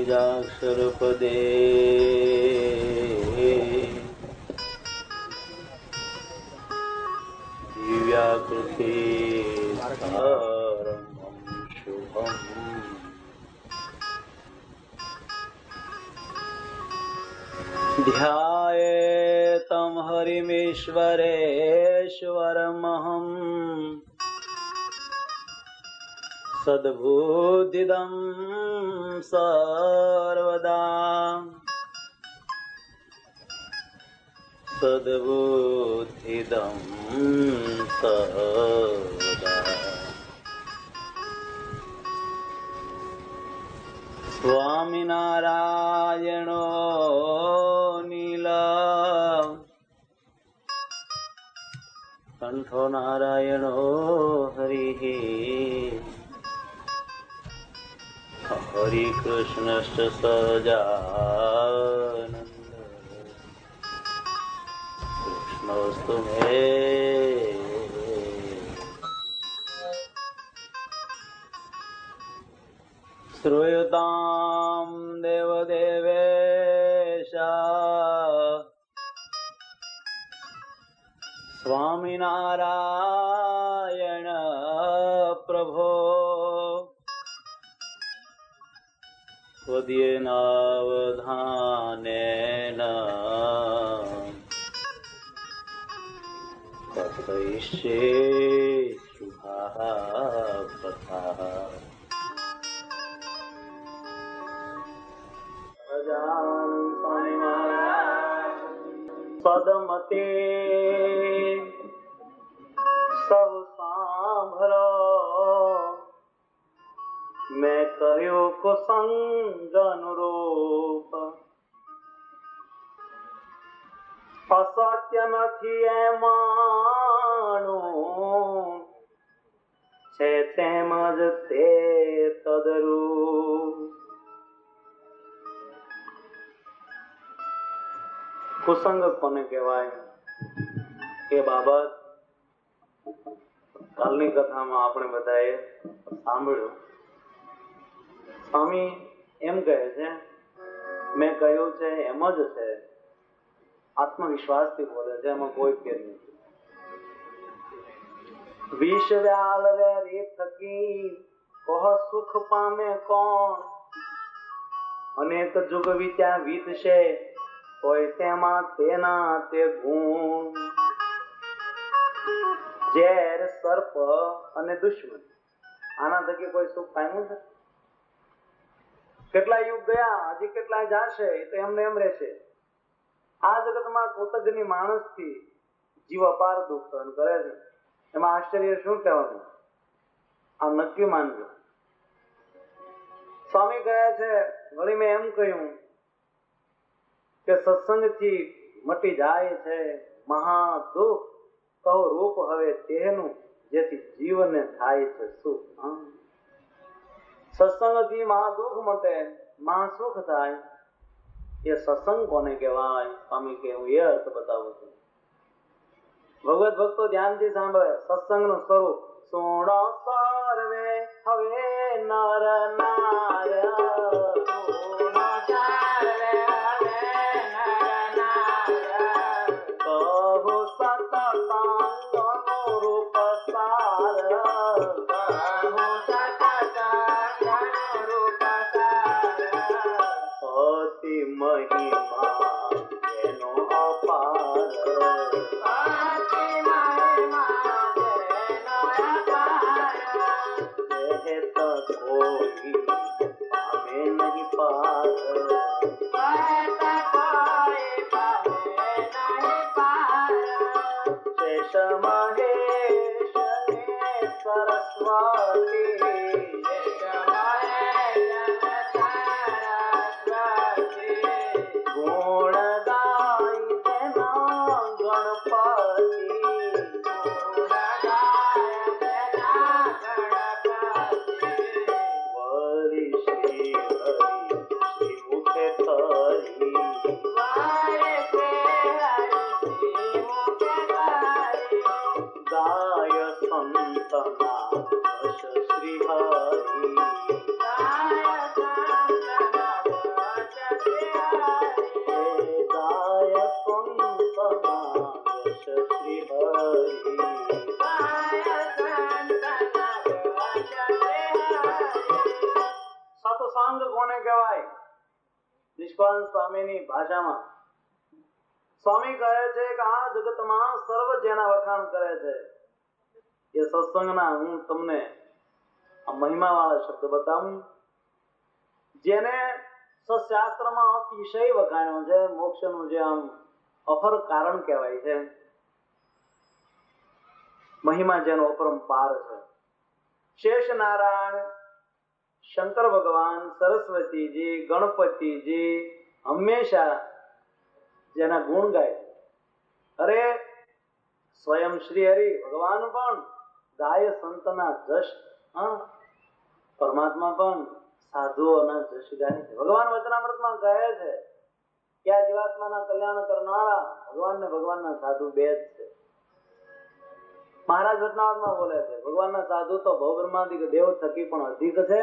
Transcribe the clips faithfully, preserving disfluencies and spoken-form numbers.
बीजाक्षर पदे दिव्याकृति सारमं शुभम् ध्यायेतं हरिमीश्वरेश्वरमहम् सद्बुद्धिदं सर्वदा सद्बुद्धिदं सर्वदा स्वामिनारायणो नीला कंठो नारायणो हरिः हरि कृष्णश्च सजानन्द कृष्णोऽस्तु मे श्रूयतां देवदेवेश स्वामिनारायण प्रभो त्वदीयेनावधानेन कथयिष्ये शुभाः कथाः गजानन स्वामी महाराज पदमते सब सांभरो मैं कहो कुसंग अनुरूप અસત્ય નથી એ માનું છે તેમજ તે તદરૂપ. કુસંગ કોને કહેવાય એ બાબત કાલની કથામાં આપણે બધાએ સાંભળ્યું. સ્વામી એમ કહે છે મેં કહ્યું છે એમ જ છે, આત્મવિશ્વાસથી બોલે છે, એમાં કોઈ ફેર નથી. વિષ વ્યાલ વેરી થકી કોહ સુખ પામે કોણ, અનેક જુગ વિત્યા વીતશે કોઈ તેમાં તેના તે ગુણ. ઝેર સર્પ અને દુશ્મન આના થકી કોઈ સુખ પામ્યું છે? કેટલા યુગ ગયા, હજી કેટલા જાશે, એ તો એમને એમ રહેશે. આ જગતમાં કૃતજ્ઞ માણસ થી જીવ અપાર દુઃખ સહન કરે છે. એમાં આશ્ચર્ય શું કહેવાનું? આ નક્કી માનજો. સ્વામી કહે છે વળી મેં એમ કહ્યું કે સત્સંગ થી મટી જાય છે મહા દુઃખ, કહો રૂપ હવે તેનું જેથી જીવને થાય છે સુખ. સત્સંગ થી મહા દુઃખ મટે, મહા સુખ થાય. એ સત્સંગ કોને કહેવાય? સ્વામી કે હું એ અર્થ બતાવું છું. ભગવત ભક્તો ધ્યાનથી સાંભળે. સત્સંગ નું સ્વરૂપ સોણો સર્વે હવે નર નાર્ય, કહું સતસંગનું રૂપ સાર, અતિ મહિમા એનો અપાર, કોઈ પામે નહીં પાર, શેષ મહેશ ને સરસ્વતી, ગુણ ગાય તેના ગણપતિ, વરી શ્રી હરિ શ્રી મુખે નિષ્કાળ સ્વામીની ભાષામાં સ્વામી કહે છે કે આ જગતમાં સર્વ જેના વખાણ કરે છે એ સત્સંગના હું તમને આ મહિમા વાળા શબ્દ બતાવું. જેને સત્શાસ્ત્રમાં અતિશય વખાણ્યો છે, મોક્ષનું જે આમ અફર કારણ કહેવાય છે, મહિમા જેનો અપરંપાર છે. શેષ નારાયણ, શંકર ભગવાન, સરસ્વતીજી, ગણપતિજી હંમેશા જેના ગુણ ગાય. અરે સ્વયં શ્રી હરિ ભગવાન પણ ગાય સંતના જશ. હા, પરમાત્મા પણ સાધુઓના જશ ગાય છે. ભગવાન વચનામૃતમાં કહે છે કે આ જીવાત્માના કલ્યાણ કરનારા ભગવાન ને ભગવાનના સાધુ બે જ છે. મહારાજ વચનામૃતમાં બોલે છે ભગવાનના સાધુ તો ભવ બ્રહ્માદિક દેવ થકી પણ અધિક છે.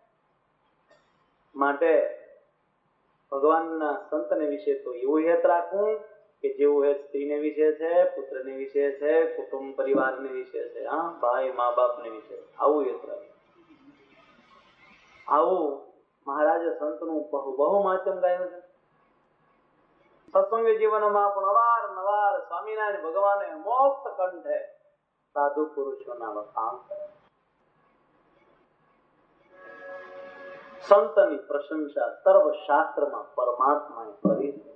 માટે ભગવાનના સંતને વિશે તો એવું હેત રાખવું કે જેવું હેત સ્ત્રીને વિશે છે, પુત્રને વિશે છે, કુટુંબ પરિવારને વિશે છે, હા, ભાઈ મા બાપને વિશે આવું હેત રાખવું. આવું મહારાજે સંતનું બહુ બહુ માધ્યમ ગાયું છે. સત્સંગી જીવનમાં પણ અવાર નવાર સ્વામિનારાયણ ભગવાને મોક્ત કંઠે સાધુ પુરુષોના વખાણ કરે. સંતની પ્રશંસા સર્વ શાસ્ત્રમાં પરમાત્માએ કરી છે.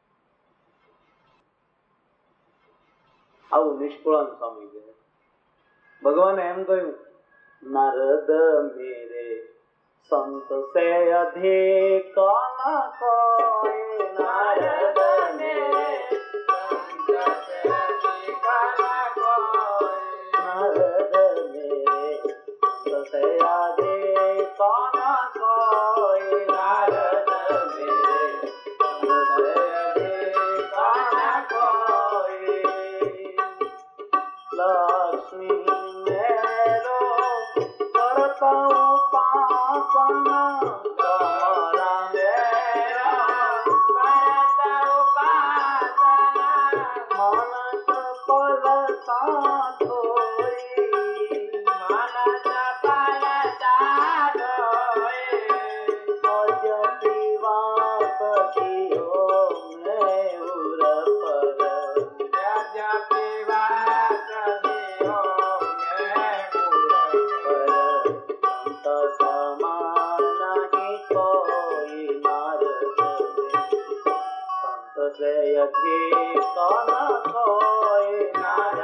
આવું નિષ્કુળાન સ્વામી કહે. ભગવાને એમ કહ્યું, નારદ મેરે સંત સે અધિક ન કોઈ, નારદ મેરે સંત સે અધિક ન કોઈ, નારદ મેરે સંત સે અધિક ન કોઈ, નારદ મેરે સંત સે અધિક ન કોઈ. લક્ષ્મી મેરો કરતા ઉપાસના, તમારા મેરા કરતા ઉપાસના, મન ચપલતા ધોઈ, મન ચપલતા ધોઈ, અજ પીવા સખીઓ મેં ઉર પર, અજ પીવા સખીઓ મેં ઉર પર, સંત સમાન નહીં કોઈ, નારદ સંત સે અધિક ન કોઈ, નારદ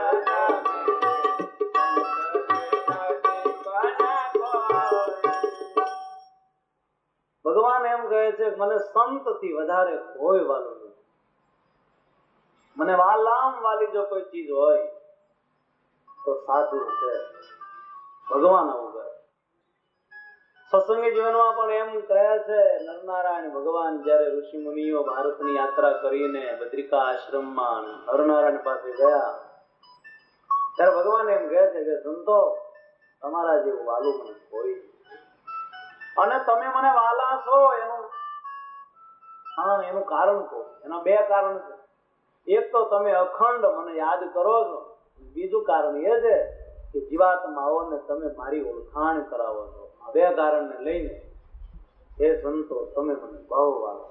ભગવાન એમ કહે છે કે મને સંત થી વધારે કોઈ વાલું નથી. મને વાલામ વાલી જો કોઈ ચીજ હોય તો સાધુ છે. ભગવાન આવું કહે. સત્સંગી જીવનમાં પણ એમ કહે છે નરનારાયણ ભગવાન જયારે ઋષિ મુનિઓ ભારતની યાત્રા કરીને બદ્રિકા આશ્રમમાં નરનારાયણ પાસે ગયા ત્યારે ભગવાન એમ કહે છે કે સંતો તમારા જેવું વાલું મને કોઈ, અને તમે મને વાલા છો એનું હા એનું કારણ કહો. એના બે કારણ છે. એક તો તમે અખંડ મને યાદ કરો છો, બીજું કારણ એ છે કે જીવાત્માઓને તમે મારી ઓળખાણ કરાવો છો. આ બે કારણને લઈને હે સંતો તમે મને બહુ વાલા.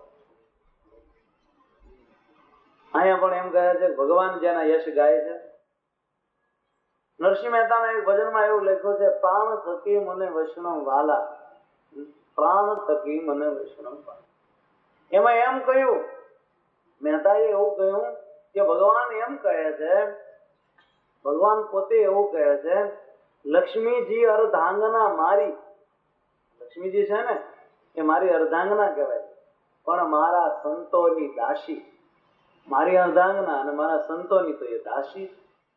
અહીંયા પણ એમ કહે છે ભગવાન જેના યશ ગાય છે. નરસિંહ મહેતાના એક ભજનમાં એવું લખ્યું છે, પ્રાણ થકી મને વૈષ્ણવ વાલા, પ્રાણ થકી મને વૈષ્ણવ વાલા. એમાં એમ કહ્યું, મહેતાએ એવું કહ્યું કે ભગવાન એમ કહે છે, ભગવાન પોતે એવું કહે છે, લક્ષ્મીજી અર્ધાંગના મારી, લક્ષ્મીજી છે ને એ મારી અર્ધાંગના કહેવાય, પણ મારા સંતોની દાસી. મારી અર્ધાંગના અને મારા સંતોની તો એ દાસી.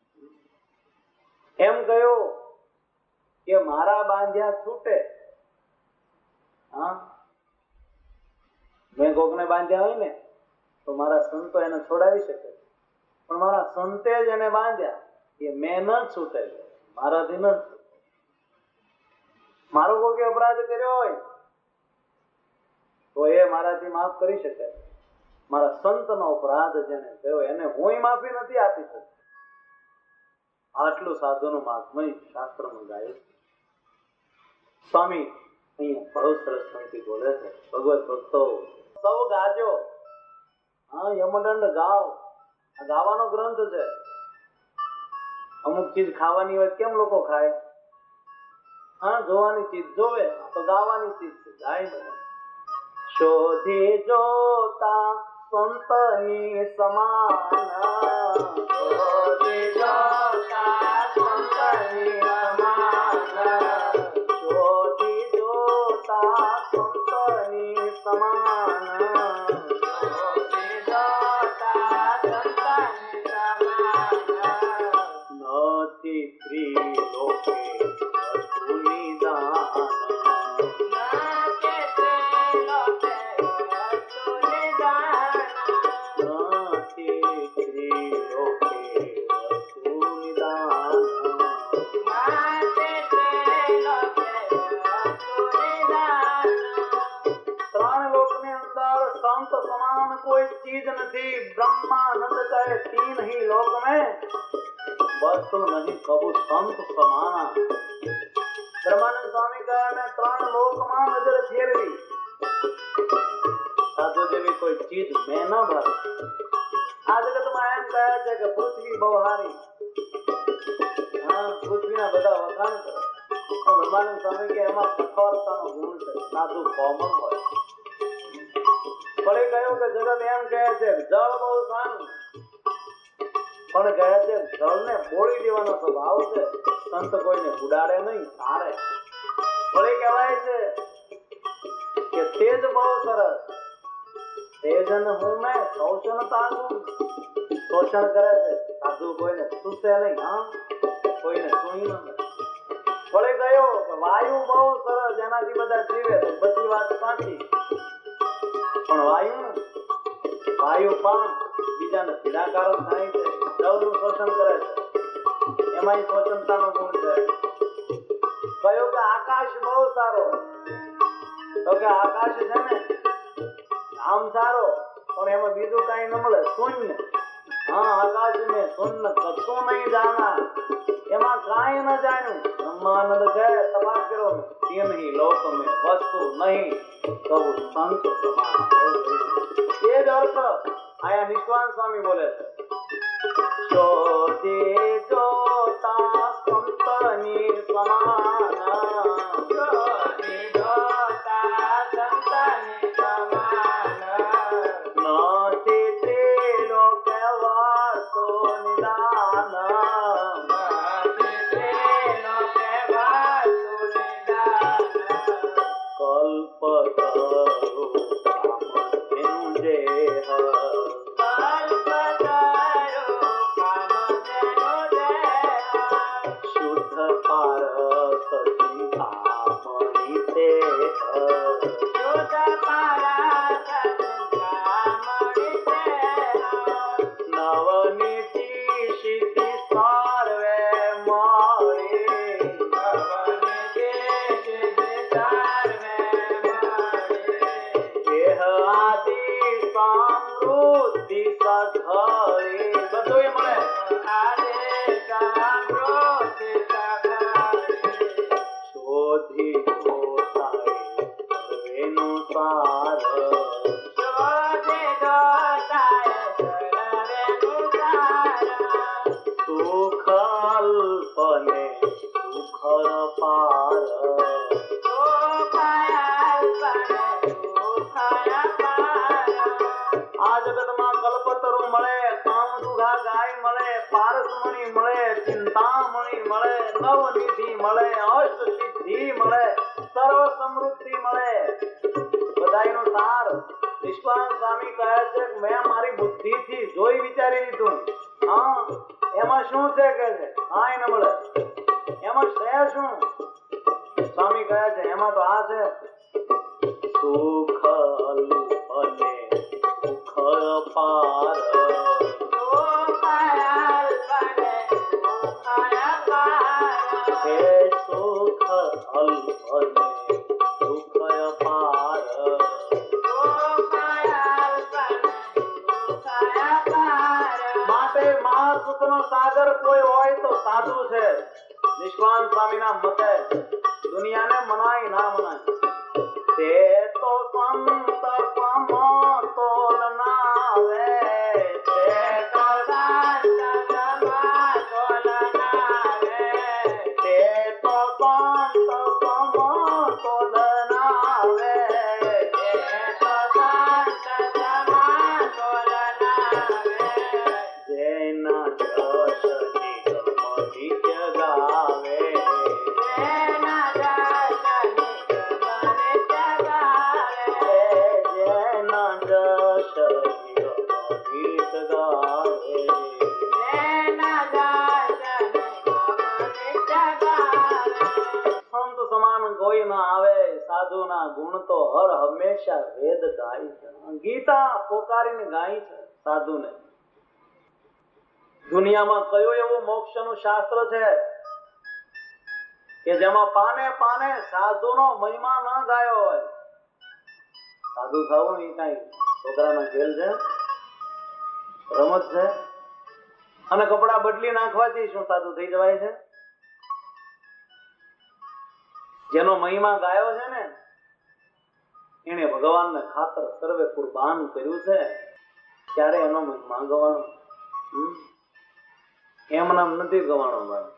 એમ કહ્યું કે મારા બાંધ્યા છૂટે. હા, મેં કોકને બાંધ્યા હોય ને તો મારા સંતો એને છોડાવી શકે, પણ મારા સંતે જ એને બાંધ્યા એ મેં ન છૂટે, મારાથી ન છૂટે. મારો કોઈ અપરાધ કર્યો હોય તો એ મારાથી માફ કરી શકે. મારા સંતનો અપરાધ જેને કર્યો એને હું માફી નથી આપી શકતો. આટલું સાધુનું મહાત્મય શાસ્ત્રમાં ગાય છે. સ્વામી અહીંયા બહુ સરસ પંક્તિ બોલે છે, ભગવત ભક્તો સૌ ગાજો. હા, યમદંડ ગાવ. આ ગાવાનો ગ્રંથ છે. અમુક ચીજ ખાવાની હોય કેમ લોકો ખાય? હા, જોવાની ચીજ જોવે તો ગાવાની ચીજ છે, ગાય બધા. શોધે જોતા સંતની સમાન, શોધે જોતા સંતની સમાન, શોધે જોતા સંતની સમાન, શોધે જોતા સંતની સમાન, નથી ત્રિલોકે कोई चीज नहीं. ब्रह्मानंद कहे तीन ही लोक में वस्तु नहीं कबू संत समाना. ब्रह्मानंद स्वामी કહે મેં ત્રણ લોકમાં નજર ફેરવી, સાધુ જેવી કોઈ ચીજ મેં ન ભાવી. આ જગતમાં એમ કહે છે કે પૃથ્વી બહુ હારી. હા, પૃથ્વીના બધા વખાણ કરે. બ્રહ્માનંદ સ્વામી કે એમાં કઠોરતાનો ગુણ છે, સાધુ કોમળ હોય. ફરી કહ્યું કે જગત એમ કહે છે જળ બહુ સારું, પણ કહે છે જળને બોળી દેવાનો સ્વભાવ છે, સંત કોઈને ઉડાડે નહીં, તારે. ફરી કહેવાય છે કે તેજ બહુ સરસ, તેજન હું મેં શોષણ તારું, શોષણ કરે છે, સાધુ કોઈને ચૂસે નહીં. હા, કોઈને સુઈ ન. ફરી કહ્યું કે વાયુ બહુ સરસ, એનાથી બધા જીવે, તો બધી વાત સાચી. પણ વાયુ વાયુ પણ બીજાને પીડાકારક થાય છે, જળનું શોષણ કરે છે, એમાંય શોષણતાનો ગુણ છે. કહ્યું કે આકાશ બહુ સારો, તો કે આકાશ છે ને આમ સારો, પણ એમાં બીજું કઈ ન મળે, શૂન્ય. હા, આકાશ ને શૂન્ય કશું નહીં જાણા, એમાં કાંઈ ન જાણ્યું. બ્રહ્માનંદ છે તપાસ કરો, तीन ही लोक में वस्तु नहीं कब संत સમાન. એ જ અર્થ આયા નિષ્કાંત સ્વામી બોલે છે. શોધે જોતા સંતની સમાન, શોધે જોતા સંતની સમાન, નથી ત્રિલોકે વાસો નિદાન, નથી ત્રિલોકે વાસો નિદાન, કલ્પ દુનિયાને મનાય ના મનાય તે તો સંત સમાન. સાધુના ગુણ તો હર હંમેશા વેદ ગાય છે. ગીતા પોકારીને ગાય છે સાધુને. દુનિયામાં કયું એવું મોક્ષનું શાસ્ત્ર છે કે જેમાં પાને પાને સાધુનો મહિમા ન ગાયો હોય? સાધુ થવું એ કઈ છોકરાનો ખેલ છે, રમત છે? અને કપડા બદલી નાખવાથી શું સાધુ થઈ જવાય છે? જેનો મહિમા ગાયો છે ને એને ભગવાનને ખાતર સર્વે કુરબાન કર્યું છે, ત્યારે એનો મહિમા ગવાનો. એમ નામ નથી ગવાનો ભાઈ.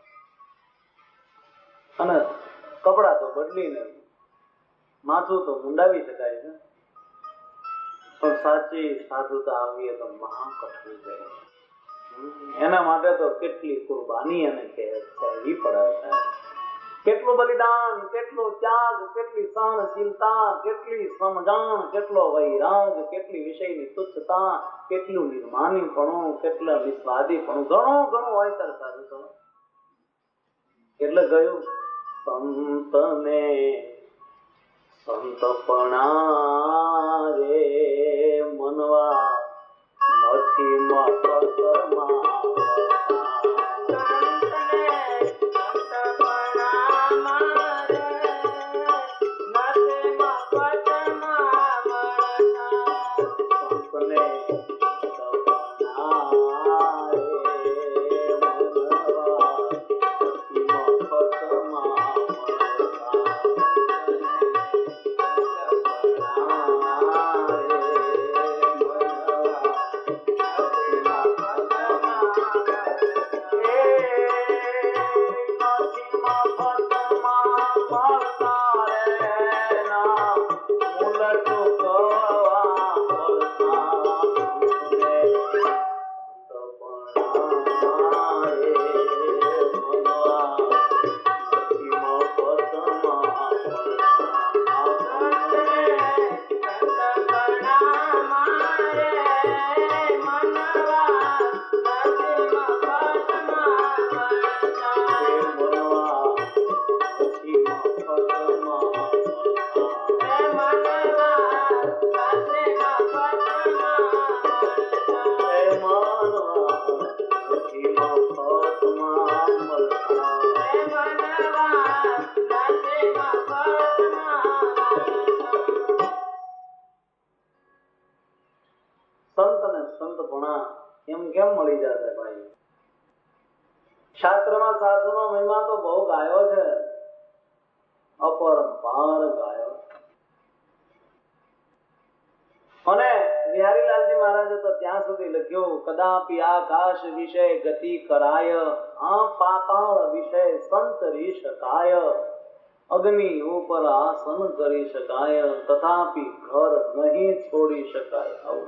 અને કપડા તો બદલીને માથું તો મુંડાવી શકાય છે, પણ સાચી સાધુતા આવીએ તો મહા કઠણ છે. એના માટે તો કેટલી કુરબાની એને કહેવી પડે છે, કેટલું બલિદાન, કેટલો ત્યાગ, કેટલી સહનશીલતા, કેટલી સમજણ, કેટલો વૈરાગ, કેટલી વિષયની તુચ્છતા, કેટલું નિર્માનીપણું, કેટલા નિસ્વાદીપણું, ઘણું ઘણું હોય ત્યારે સાધુ તો. એટલે ગયું સંતને સંતપણા રે મનવા નથી મફતમાં. શાસ્ત્રમાં સાધુનો મહિમા તો બહુ ગાયો છે, અપરંપાર ગાયો. અને બિહારીલાલજી મહારાજે તો ત્યાં સુધી લખ્યું, કદાપી આકાશ વિશે ગતિ કરાય, આ પાતાળ વિશે સંચરી શકાય, અગ્નિ ઉપર આસન કરી શકાય, તથાપી ઘર નહીં છોડી શકાય. આવું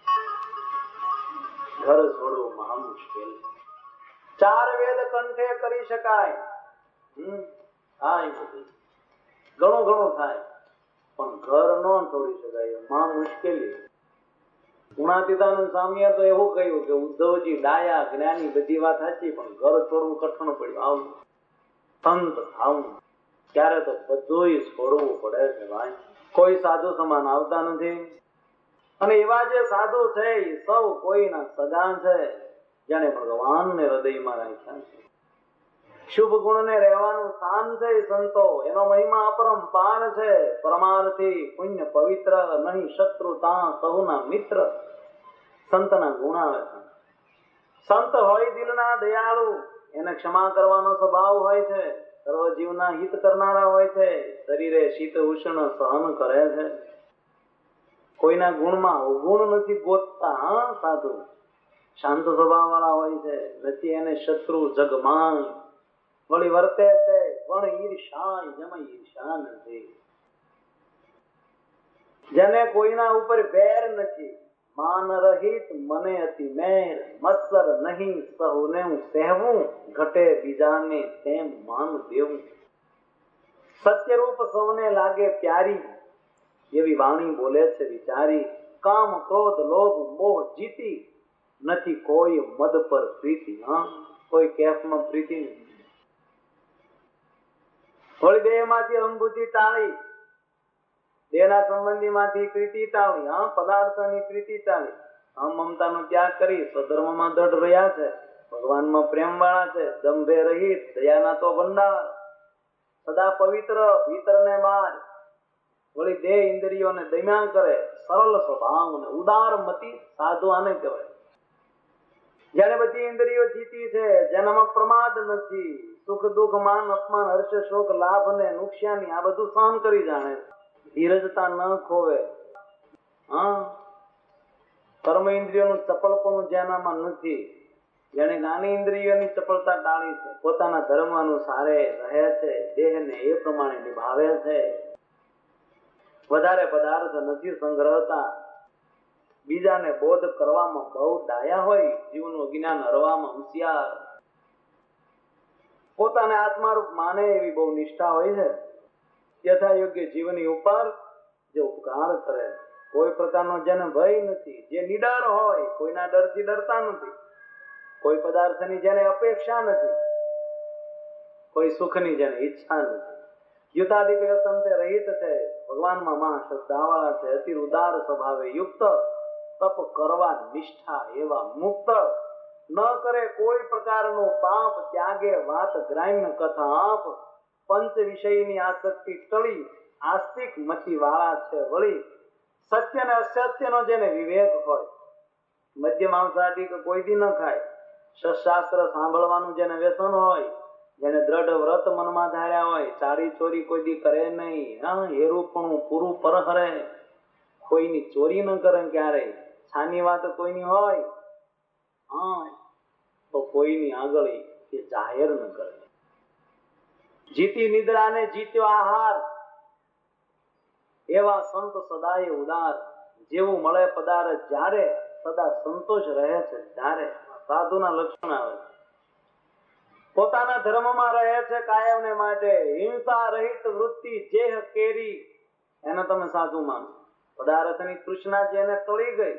ઘર છોડવું મહા મુશ્કેલ. ચાર વેદ કંઠે કરી શકાય, હમ હા, એ બધું ઘણું ઘણું થાય, પણ ઘર ન છોડી શકાય, માં મુશ્કેલી. ગુણાતીતાનંદ સ્વામીએ તો એવું કહ્યું કે ઉદ્ધવજી ડાયા જ્ઞાની બધી વાત સાચી, પણ ઘર છોડવું કઠણ પડ્યું. આવું સંત આવું ત્યારે તો બધું છોડવું પડે છે ભાઈ. કોઈ સાધુ સમાન આવતા નથી. અને એવા જે સાધુ છે એ સૌ કોઈના સગા છે, જેને ભગવાનને હૃદયમાં રાખ્યા છે. શુભ ગુણને રહેવાનું સ્થાન છે સંતો. એનો મહિમા અપરંપાર છે. પરમાર્થી પુણ્ય પવિત્ર, નહીં શત્રુતા સહુના મિત્ર. સંતના ગુણ આવે છે. સંત હોય દિલના દયાળુ, એને ક્ષમા કરવાનો સ્વભાવ હોય છે, સર્વ જીવના હિત કરનારા હોય છે, શરીરે શીત ઉષ્ણ સહન કરે છે. કોઈના ગુણમાં અવગુણ નથી ગોતતા. હા, સાધુ શાંત સ્વભાવ વાળા હોય છે, નથી એને શત્રુ જગમાન. વળી વર્તે છે પણ ઈર્ષા, જેમાં ઈર્ષા નથી. જેને કોઈના ઉપર વેર નથી. માન રહિત મને અતિ મેર, મત્સર નહીં સહુને સહેવું, ઘટે બીજાને તેમ માન દેવું. સત્યરૂપ સૌને લાગે પ્યારી, એવી વાણી બોલે છે વિચારી. કામ ક્રોધ લોભ મોહ જીતી, નથી કોઈ મદ પર પ્રીતિ. હા, કોઈ કેફમાં પ્રીતિ નથી. થોડી દેહ માંથી અંગુથી ટાળી દેહના સંબંધી માંથી પ્રીતિ ટાળી, હા પદાર્થની પ્રીતિ ટાળી, હા મમતાનો ત્યાગ કરી સ્વધર્મમાં દૃઢ રહ્યા છે, ભગવાનમાં પ્રેમ વાળા છે, દંભે રહિત, દયાના તો ભંડાર, સદા પવિત્ર, ભીતર ને બહાર, વળી દેહ ઇન્દ્રિયોને દમ્યા કરે, સરળ સ્વભાવ ને ઉદાર મતિ, સાધુ આને કહેવાય. જેને બધી ઇન્દ્રિયો જીતી છે, જેનામાં પ્રમાદ નથી, સુખ દુઃખ માન અપમાન હર્ષ શોક લાભ ને નુકસાની આ બધું સહન કરી જાણે, ધીરજતા ન ખોવે, હા કર્મ ઇન્દ્રિયોનું ચપલપણું જેનામાં નથી, જેને જ્ઞાની ઇન્દ્રિયોની ચપળતા ટાળી છે, પોતાના ધર્મ અનુસારે રહે છે, દેહને એ પ્રમાણે નિભાવે છે, વધારે પદાર્થ નથી સંગ્રહતા, બીજાને બોધ કરવામાં બહુ ડાયા હોય, જીવનું જ્ઞાન હરવામાં હોશિયાર, પોતાને આત્મારૂપ માને એવી બહુ નિષ્ઠા હોય છે, યથા યોગ્ય જીવની ઉપર જે ઉપકાર કરે, કોઈ પ્રકારનો જેને ભય નથી, જે નિડર હોય, કોઈના ડરથી ડરતા નથી, કોઈ પદાર્થની જેને અપેક્ષા નથી, કોઈ સુખની જેને ઈચ્છા નથી, યુતાદિક વ્યસનથી રહિત છે, ભગવાનમાં મહા શ્રદ્ધાવાળા છે, અતિ ઉદાર સ્વભાવે યુક્ત, તપ કરવા નિષ્ઠા એવા મુક્ત, ન કરે કોઈ પ્રકારનું પાપ, ત્યાગે વાત ગ્રામ્ય કથા આપ, પંચ વિષયની આસક્તિ ટળી, આસ્તિક મતિ વાળા છે, વળી સત્ય ને અસત્યનો જેને વિવેક હોય, મદ્ય માંસાદિક કોઈ દી ન ખાય, શાસ્ત્ર સાંભળવાનું જેને વ્યસન હોય, જેને દ્રઢ વ્રત મનમાં ધાર્યા હોય, ચારી ચોરી કોઈ દી કરે નહીં, હા હેરુપણું પૂરું પરહરે, કોઈની ચોરી ન કરે ક્યારેય, છાની વાત કોઈની હોય હા તો કોઈની આગળ એ જાહેર ન કરે, જીતી નિદ્રાને જીત્યો આહાર, એવા સંત સદાય ઉદાર, જેવું મળે પદાર્થ જ્યારે સદા સંતોષ રહે છે, ત્યારે સાધુના લક્ષણ આવે, પોતાના ધર્મમાં રહે છે કાયમ ને માટે, હિંસા રહિત વૃત્તિ જેહ કેરી, એને તમે સાધુ માનો, પદાર્થની તૃષ્ણા જેને ટળી ગઈ,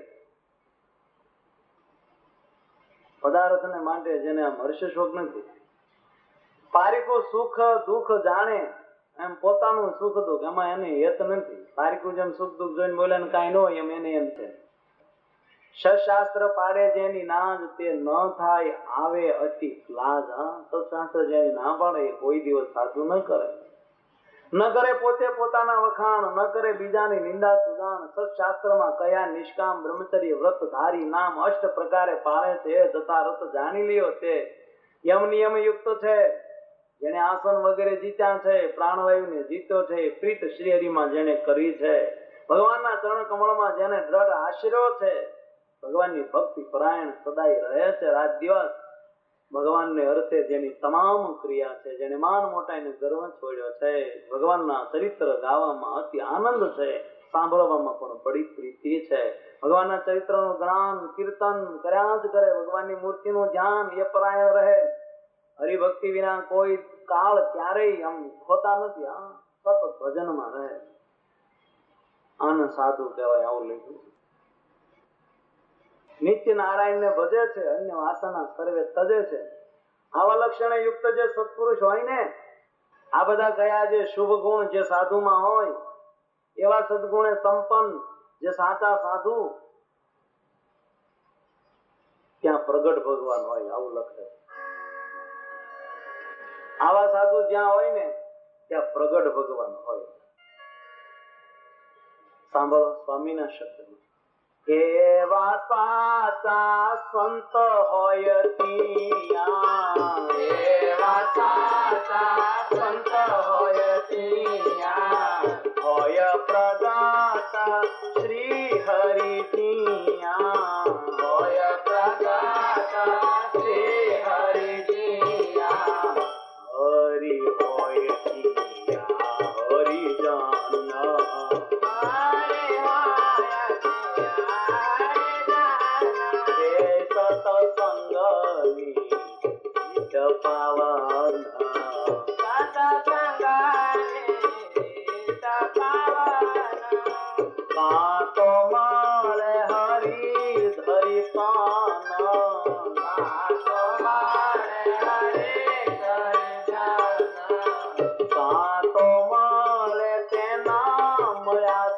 પદાર્થને માટે જેને આમ હર્ષ શોક નથી, પારીકો સુખ દુઃખ જાણે, એમ પોતાનું સુખ દુઃખ એમાં એને હેત નથી, પારીકું જેમ સુખ દુઃખ જોઈને બોલે ને કાંઈ ન હોય એમ એને એમ છે, સશાસ્ત્ર પાડે જેની નાજ તે ન થાય આવે અતિ લાજ, સશાસ્ત્ર જેની ના પાડે કોઈ દિવસ સાધુ ન કરે, ન કરે પોતે પોતાના વખાણ, ન કરે બીજાની નિંદા સુદાન, સશાસ્ત્રમાં કયા નિષ્કામ બ્રહ્મચર્ય વ્રત ધારી નામ અષ્ટ પ્રકારે પાળે છે, જતા રત જાણી લ્યો તે યમ નિયમ યુક્ત છે, જેને આસન વગેરે જીત્યા છે, પ્રાણવાયુને જીત્યો છે, પ્રીત શ્રી હરિમાં જેને કરી છે, ભગવાનના ચરણ કમળમાં જેને દ્રઢ આશરો છે, ભગવાનની ભક્તિ પરાયણ સદાય રહે છે, રાત દિવસ ભગવાનને અર્થે જેની તમામ ક્રિયા છે, જેને માન મોટાઈને ગર્વ છોડ્યો છે, ભગવાનના ચરિત્ર ગાવામાં અતિ આનંદ છે, સાંભળવામાં પણ બડી પ્રીતિ છે, ભગવાનના ચરિત્રનું જ્ઞાન કીર્તન કર્યા જ કરે, ભગવાનની મૂર્તિનું ધ્યાન એ પરાયણ રહે, હરિભક્તિ વિના કોઈ કાળ ક્યારેય આમ ખોતા નથી, હા સતત ભજનમાં રહે, આને સાધુ કહેવાય. આવું લીધું નિત્ય નારાયણ ને ભજે છે, અન્ય વાસના સર્વે તજે છે, આવા લક્ષણે યુક્ત જે સત્પુરુષ હોય ને, આ બધા કયા જે શુભ ગુણ જે સાધુમાં હોય, એવા સદગુણે સંપન્ન જે સાચા સાધુ, ત્યાં પ્રગટ ભગવાન હોય, આવું લખે. આવા સાધુ જ્યાં હોય ને ત્યાં પ્રગટ ભગવાન હોય. સાંભળો સ્વામીના શબ્દ, એવા સાચા સંત હોય ત્યાં, એવા સાચા સંત હોય ત્યાં, હોય પ્રગટ શ્રી હરિ જીયા, હોય પ્રગટ શ્રી હરિ જીયા, હરિ હોય જીયા હરિ જાન, મળ્યા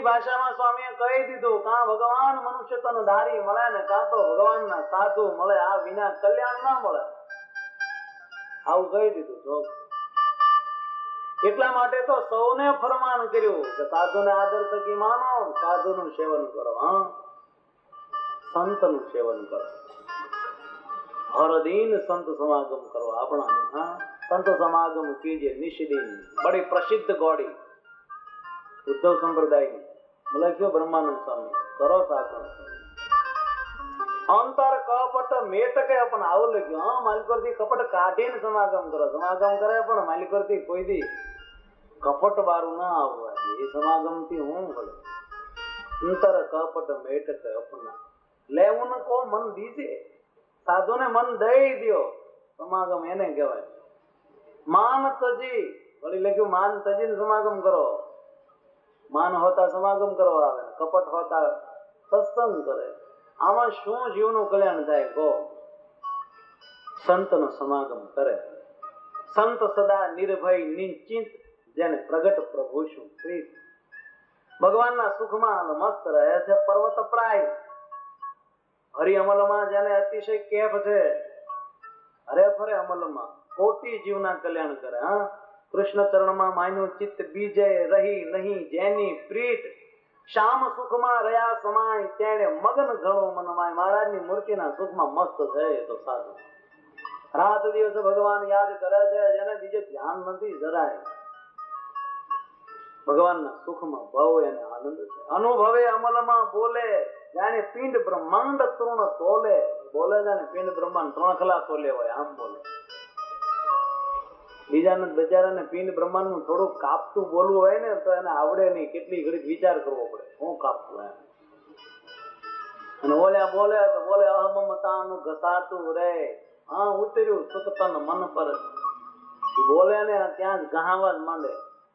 ભાષામાં સ્વામીએ કહી દીધું, કાં ભગવાન મનુષ્ય તન ધારી મળે ને કાં તો ભગવાનના સાધુ મળે, આ વિના કલ્યાણ ના મળે. આવું કહી દીધું. જો એટલા માટે તો સૌને ફરમાન કર્યું કે સાધુને આદર થકી માનો, સાધુનું સેવન કરો, હા સંતનું સેવન કરો, હર દિન સંત સમાગમ કરો. આપણા હા સંત સમાગમ કીજે નિષદિન. બડી પ્રસિદ્ધ ગોડી ઉદ્ધવ સંપ્રદાયની લખ્યો બ્રહ્માનંદ સ્વામી. કરો સાધન અંતર કપટ મેટકે પણ આવું લખ્યું. હા માલિકોરથી કપટ કાઢીને સમાગમ કરો. સમાગમ કરે પણ માલિકોરથી કોઈ દી કપટ વાળું ના આવવા એ સમાગમ થી હું બોલે. અંતર કપટ મેટકે અપના લેવું ને કો મન દીજે. સાધુને મન દઈ દો, સમાગમ એને કહેવાય. માન તજી વળી લખ્યું, માન તજીને સમાગમ કરો. માન હોતા સમાગમ કરવા આવે, કપટ હોતા સત્સંગ કરે. આમાં શું જીવનું કલ્યાણ થાય? ગો સંતનો સમાગમ કરે. સંત સદા નિર્ભય નિશ્ચિંત, જેને પ્રગટ પ્રભુ શું પ્રીત. ભગવાનના સુખમાં મસ્ત રહે છે પર્વત પ્રાય. હરિ અમલમાં જેને અતિશય કેફ છે, હરે ફરે અમલમાં કોટી જીવના કલ્યાણ કરે. હા કૃષ્ણ ચરણમાં માન્યું ચિત્ત બીજે રહી નહીં જેની પ્રીત. શ્યામ સુખમાં રહ્યા સમાય તેણે મગન ઘણો મનમાય. મહારાજની મૂર્તિના સુખમાં મસ્ત છે તો સાધુ. રાત દિવસે ભગવાન યાદ કરે છે, જેને બીજે ધ્યાન નથી જરાય. ભગવાનના સુખમાં ભાવ એને આનંદ છે. અનુભવે અમલમાં બોલે, જાણે પિંડ બ્રહ્માંડ તૃણ તોલે. બોલે જાણે પિંડ બ્રહ્માંડ ત્રણ તોલે હોય આમ બોલે. બીજાને બચારાને પિંડ બ્રહ્માંડ નું થોડુંક કાપતું બોલવું હોય ને તો એને આવડે નહીં. કેટલી ઘડી વિચાર કરવો પડે, હું કાપતું એમ. અને ઓલ્યા બોલે તો બોલે અહમમતાનું ઘસાતું રે. હા ઉતર્યું સુખતન મન પર. બોલે ને ત્યાં જ ગહાવા જ માંડે.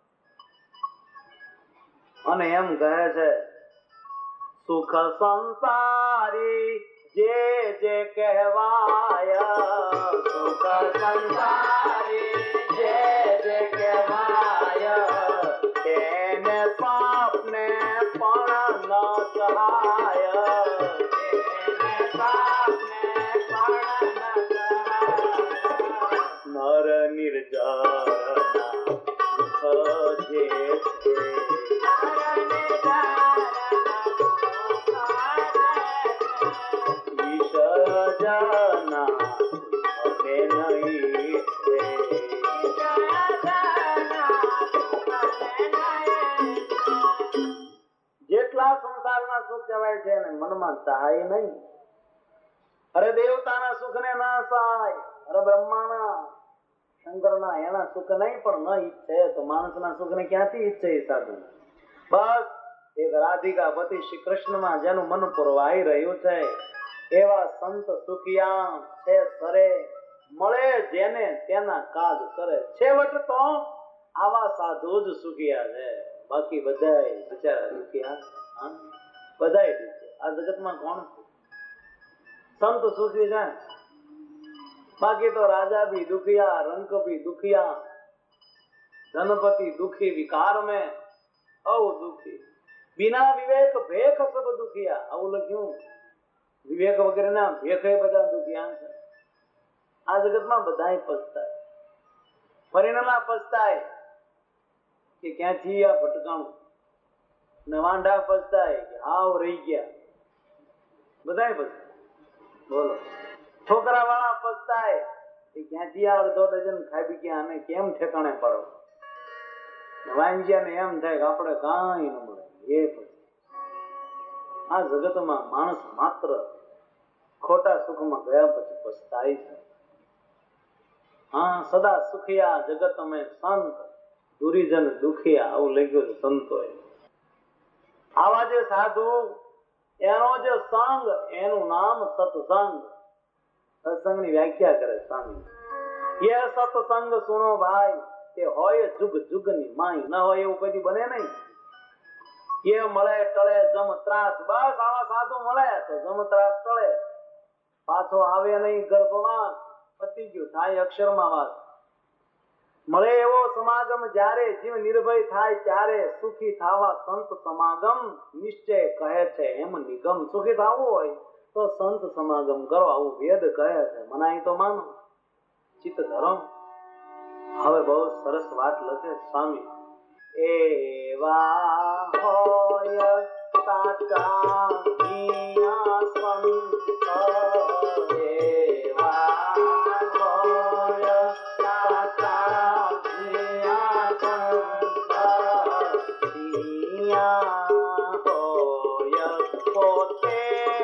અને એમ કહે છે, સુખ સંસારી જે જે કહેવાય, સુખ સંસારી જે જે કહેવાય, તેને પાપને પણ ન સહાય. તેને પાપને પણ ન સહાય. નર નિર્જરના સુખ જે છે, જેટલા સંસારના સુખ કહેવાય છે એને મનમાં સહાય નહીં. અરે દેવતાના સુખ ને ના સહાય, અરે બ્રહ્માના શંકરના એના સુખ નહીં પણ ન ઈચ્છે તો માણસના સુખ ને ક્યાંથી ઈચ્છે? એ સાધુ બસ એક રાધિકા પતિ શ્રી કૃષ્ણમાં જેનું મન પુરવાઈ રહ્યું છે એવા સંત સુખિયા છે સરે. મળે જેને તેના કાજ કરે. છેવટ તો આવા સાધુ જ સુખિયા છે. બાકી બધા બિચારા દુખિયા, બધા દુખિયા. આ જગતમાં કોણ સંત સુખી છે? બાકી તો રાજા ભી દુખિયા, રંક ભી દુખિયા, ધનપતિ દુખી વિકાર में औ દુખી, बिना विवेक भेख सब दुखिया. આવું લખ્યું. વિવેક વગેરેના ભેખે બધા દુખિયા છે. આ જગતમાં બધાય પસ્તાય. ફરીનેલા પસ્તાય કે ક્યાંથી આ ભટકાણું, ને વાંઢા પસ્તાય કે હાવ રહી ગયા. બધાય પસ્તાય. બોલો છોકરા વાળા પસ્તાય કે ક્યાંથી આ અડધો ડઝન ખાઈ ગયા અને કેમ ઠેકાણે પડો. વાંજ્યા ને એમ થાય કે આપણે કાંઈ ન મળે. એ આ જગતમાં માણસ માત્ર ખોટા સુખમાં ગયા પછી પસ્તાય છે. હા સદા સુખિયા જગત અમે સંત, દુરીજન દુખિયા. આવું લખ્યું છે સંતોએ. આવા જે સાધુ એનો જે સંગ એનું નામ સત્સંગ. સત્સંગની વ્યાખ્યા કરે સ્વામી. એ સત્સંગ સુનો ભાઈ, તે હોય જુગ જુગની માય. ન હોય એવું કદી બને નહીં. એ મળે ટળે જમ ત્રાસ. બસ આવા સાધુ મળે તો જમ ત્રાસ ટળે. પાછો આવે નહીં ગર્ભમાં, પતી ગયું, થાય અક્ષરમાં વાત. મળે એવો સમાગમ જ્યારે જીવ નિર્ભય થાય ત્યારે સુખી થાવા સંત સમાગમ નિશ્ચય કહે છે એમ નિગમ. સુખી થવું હોય તો સંત સમાગમ કરો આવું વેદ કહે છે. મનાય તો માનો ચિત્ત ધરમ. હવે બહુ સરસ વાત લખે સ્વામી. એવા હોય સાચા જીયા સંત, એવા હોય સાચા જીયા સંત, જીયા હોય પોતે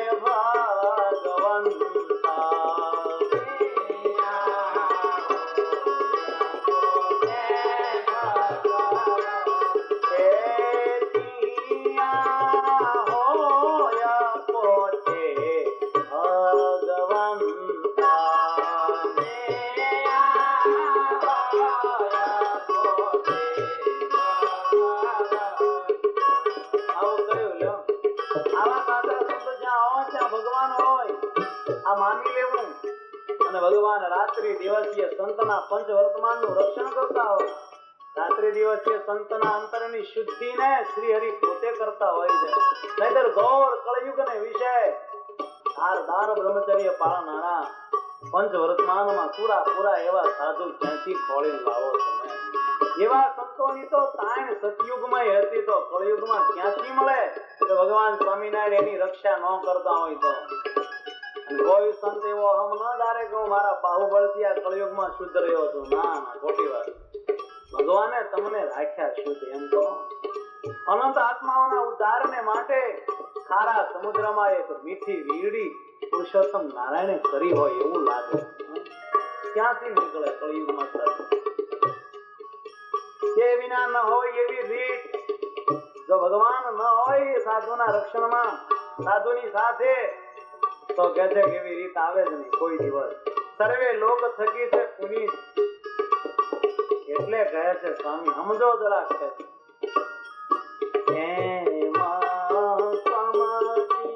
ભગવાન રાત્રિ દિવસીય સંતના પંચ વર્તમાન નું રક્ષણ કરતા હોય. રાત્રિ દિવસીય સંતના અંતરની શુદ્ધિ ને શ્રી હરિ પોતે કરતા હોય છે. નહીતર ઘોર કળયુગ ને વિષય ધારદાર બ્રહ્મચર્ય પાળનારા પંચ વર્તમાનમાં પૂરા પૂરા એવા સાધુ ક્યાંથી ખોળીને લાવો તમે? એવા સંતોની તો તાણ સતયુગમાં હતી તો કળયુગમાં ક્યાંથી મળે? તો ભગવાન સ્વામિનારાયણ એની રક્ષા ન કરતા હોય તો કોઈ સંત એવો હમ ન ધારે કે હું મારા બાહુબળથી આ કળયુગમાં શુદ્ધ રહ્યો છું. ના ના, ખોટી વાત. ભગવાને તમને રાખ્યા શુદ્ધ એમ તો અનંત આત્માઓના ઉદ્ધારને માટે ખારા સમુદ્રમાં એક મીઠી વીરડી પુરુષોત્તમ નારાયણે કરી હોય એવું લાગે. ક્યાંથી નીકળે કળયુગમાં સાધુ? તે વિના ન હોય એવી રીત. જો ભગવાન ન હોય સાધુના રક્ષણમાં, સાધુની સાથે, તો કે છે કે એવી રીત આવે જ નહીં કોઈ દિવસ. સર્વે લોક થકી છે પુનીત. એટલે કહે છે સ્વામી સમજો જરા. કહે એમાં સમજી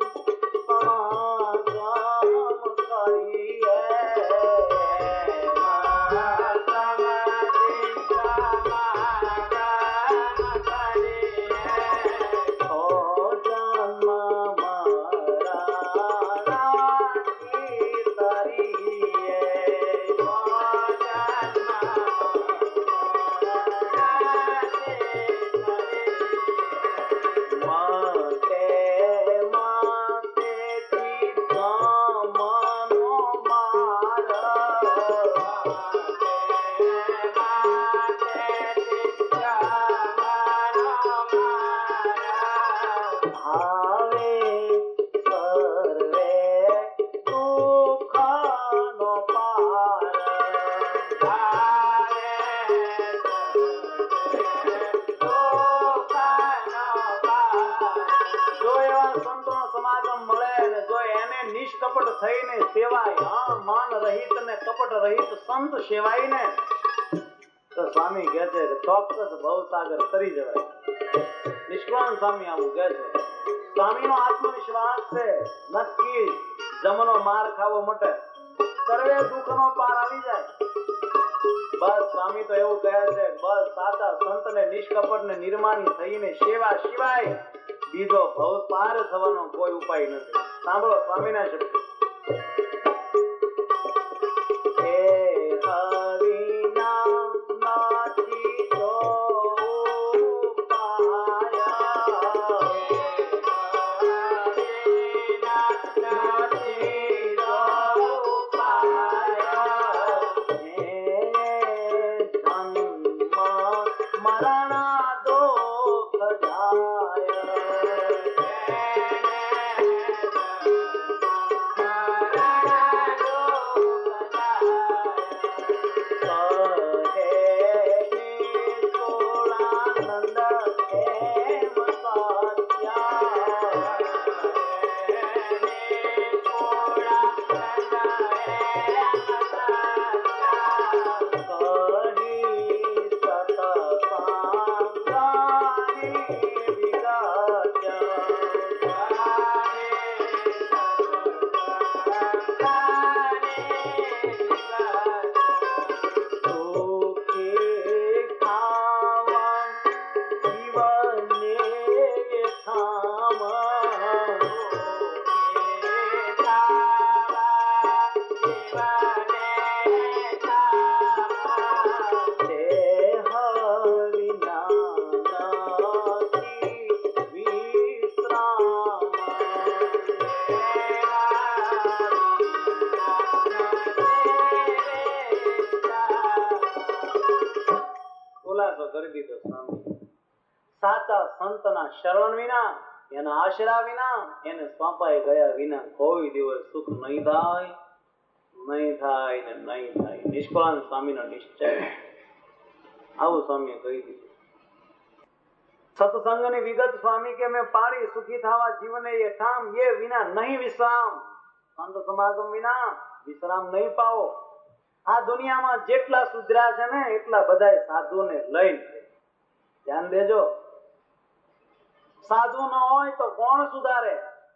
સમાગમ કરીએ, એમાં સમજી સમાગમ કરીએ, ઓ જન્મ થઈને સેવાય, હા માન રહિત ને કપટ રહિત સંત સેવાય ને તો સ્વામી કહે છે કે ચોક્કસ ભવસાગર તરી જવાય. નિષ્કામ સ્વામી આવું કહે છે. સ્વામીનો આત્મવિશ્વાસ છે નક્કી જમનો માર ખાવો મટે, સર્વે દુઃખનો પાર આવી જાય. બસ સ્વામી તો એવું કહે છે બસ સાચા સંત ને નિષ્કપટ ને નિર્માની થઈને સેવા સિવાય બીજો ભવ પાર થવાનો કોઈ ઉપાય નથી. સાંભળો સ્વામીના શબ્દ. ખુલાસો કરી દીધો સ્વામી. સાચા સંતના શરણ વિના, એના આશરા વિના, એને સોંપાઈ ગયા વિના કોઈ દિવસ સુખ નહીં થાય, નહીં થાય ને નહીં થાય. નિષ્કળાનંદ સ્વામીનો નિશ્ચય. આવું સ્વામીએ કહી દીધું. સત્સંગની વિગત સ્વામી કે મેં પાડી, સુખી થવા જીવને એ ઠામ, એ વિના નહીં વિશ્રામ. સંત સમાગમ વિના વિશ્રામ નહીં પાવો. આ દુનિયામાં જેટલા સુધર્યા છે ને એટલા બધા સાધુને લઈને, ધ્યાન દેજો, સાધુ ન હોય તો કોણ સુધારે?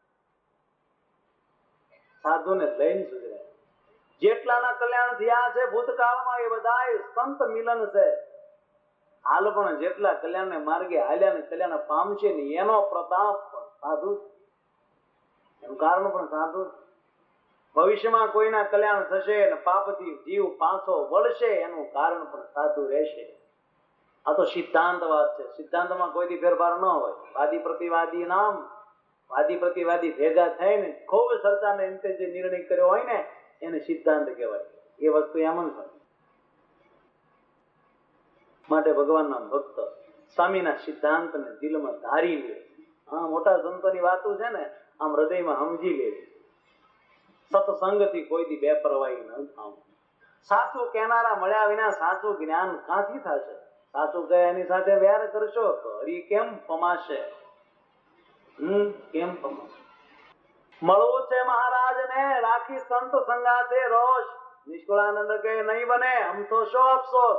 સાધુને લઈને સુધરે. જેટલાના કલ્યાણ થયા છે ભૂતકાળમાં એ બધા સંત મિલન છે. હાલ પણ જેટલા કલ્યાણને માર્ગે હાલ્યા ને કલ્યાણ પામશે ને એનો પ્રતાપ પણ સાધુ, એનું કારણ પણ સાધુ. ભવિષ્યમાં કોઈના કલ્યાણ થશે ને પાપથી જીવ પાછો વળશે એનું કારણ પણ સાધુ રહેશે. આ તો સિદ્ધાંત વાત છે. સિદ્ધાંતમાં કોઈથી ફેરફાર ન હોય. વાદી પ્રતિવાદી નામ, વાદી પ્રતિવાદી ભેગા થઈને ખૂબ ચર્ચાને અંતે જે નિર્ણય કર્યો હોય ને એને સિદ્ધાંત કહેવાય. એ વસ્તુ એમ જ હોય. માટે ભગવાનના ભક્ત સ્વામીના સિદ્ધાંતને દિલમાં ધારી લે. હા, મોટા સંતોની વાતો છે ને આમ હૃદયમાં સમજી લે. સત્સંગથી કોઈથી બેપરવાહી ન થાવ. સાચું કહેનારા મળ્યા વિના સાચું જ્ઞાન ક્યાંથી થશે? સાચું કહે એની સાથે વેર કરશો તો હરી કેમ પમાશે? હમ કેમ પમાશે? મળવું છે મહારાજને, રાખી સંત સંગાથે રોષ. નિષ્કુળાનંદ કહે નહીં બને, આમ તો શો અફસોસ.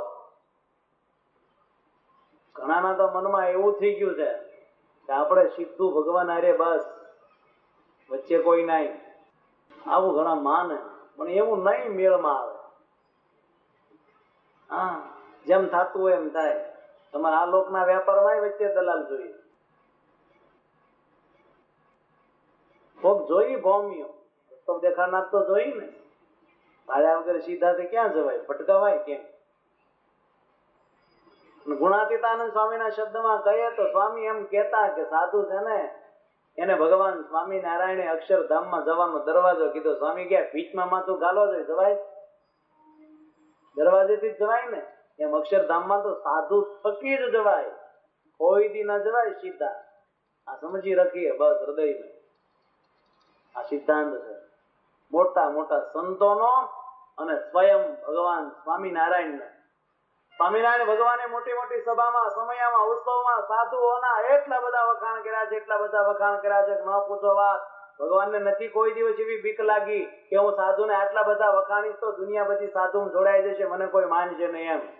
ઘણાના તો મનમાં એવું થઈ ગયું છે કે આપણે સીધું ભગવાન હારે, બસ વચ્ચે કોઈ નહીં. આવું ઘણા માને, પણ એવું નહીં મેળમાં આવે. હા, જેમ થતું હોય એમ થાય. તમારે આ લોકના વેપારમાં વચ્ચે દલાલ જોઈએ. કોક જોઈ ભૌમિયો રસ્તો દેખાડનાર તો જોઈ ને. ભાડ્યા વગર સીધાથી ક્યાં જવાય? ભટકાવાય કેમ? ગુણાતીતાનંદ સ્વામીના શબ્દમાં કહીએ તો સ્વામી એમ કહેતા કે સાધુ છે ને એને ભગવાન સ્વામિનારાયણે અક્ષરધામમાં જવાનો દરવાજો કીધો. સ્વામી ક્યાં ભીચમાં માથું ગાલો જોઈએ? જવાય? દરવાજેથી જ જવાય ને. એમ અક્ષરધામમાં તો સાધુ થકી જ જવાય, કોઈથી ના જવાય સીધા. આ સમજી રાખીએ બસ હૃદયમાં. આ સિદ્ધાંત છે મોટા મોટા સંતોનો અને સ્વયં ભગવાન સ્વામિનારાયણ. સ્વામિનારાયણ ભગવાને મોટી મોટી સભામાં, સમયમાં, ઉત્સવમાં સાધુઓના એટલા બધા વખાણ કર્યા છે, એટલા બધા વખાણ કર્યા છે ન પૂછો વાત. ભગવાનને નથી કોઈ દિવસ એવી બીક લાગી કે હું સાધુને આટલા બધા વખાણીશ તો દુનિયા બધી સાધુ જોડાઈ જશે, મને કોઈ માનશે નહીં એમ.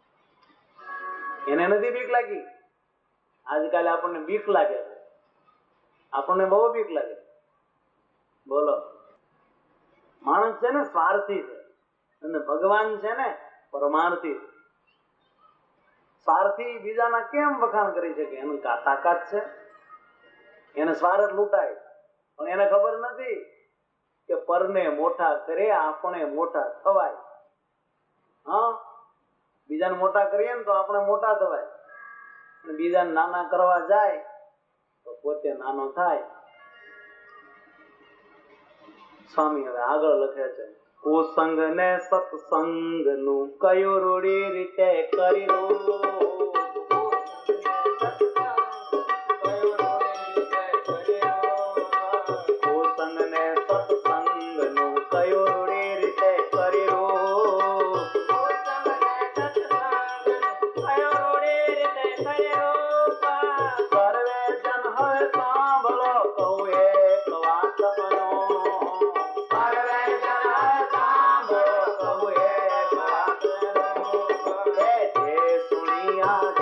એને નથી બીક લાગી. આજકાલે આપણને બીક લાગે છે, આપણને બહુ બીક લાગે. બોલો, માણસ છે ને સ્વાર્થી છે અને ભગવાન છે ને પરમાર્થી. સ્વાર્થી બીજાના કેમ વખાણ કરી શકે? એનું તાકાત છે, એને સ્વાર્થ લૂંટાય. પણ એને ખબર નથી કે પરને મોટા કરે આપણે મોટા થવાય. હા, બીજાને મોટા કરીએ ને તો આપણે મોટા થવાય, અને બીજાને નાના કરવા જાય તો પોતે નાનો થાય. સ્વામી હવે આગળ લખે છે, કુસંગ ને સત્સંગ નું કયું રૂડી રીતે કરી લો. Yeah.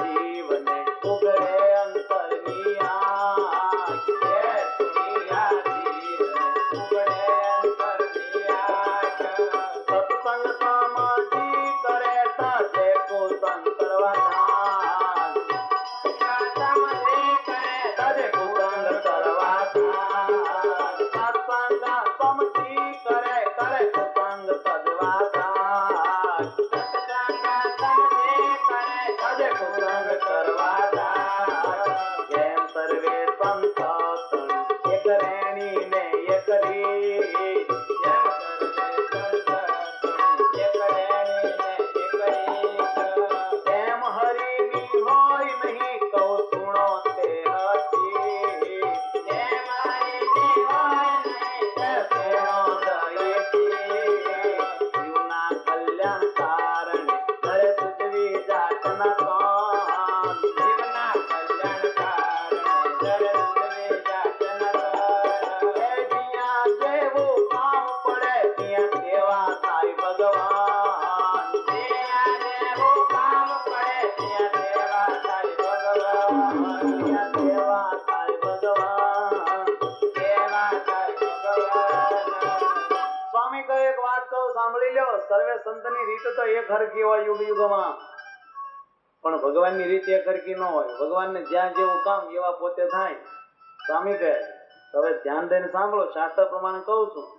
સાંભળી લ્યો, સર્વે સંતની રીત તો એક હરખી હોય યુગ યુગમાં, પણ ભગવાનની રીત એક હરખી ન હોય. ભગવાનને જ્યાં જેવું કામ એવા પોતે થાય. સ્વામી કહે હવે ધ્યાન દઈને સાંભળો, શાસ્ત્ર પ્રમાણે કહું છું,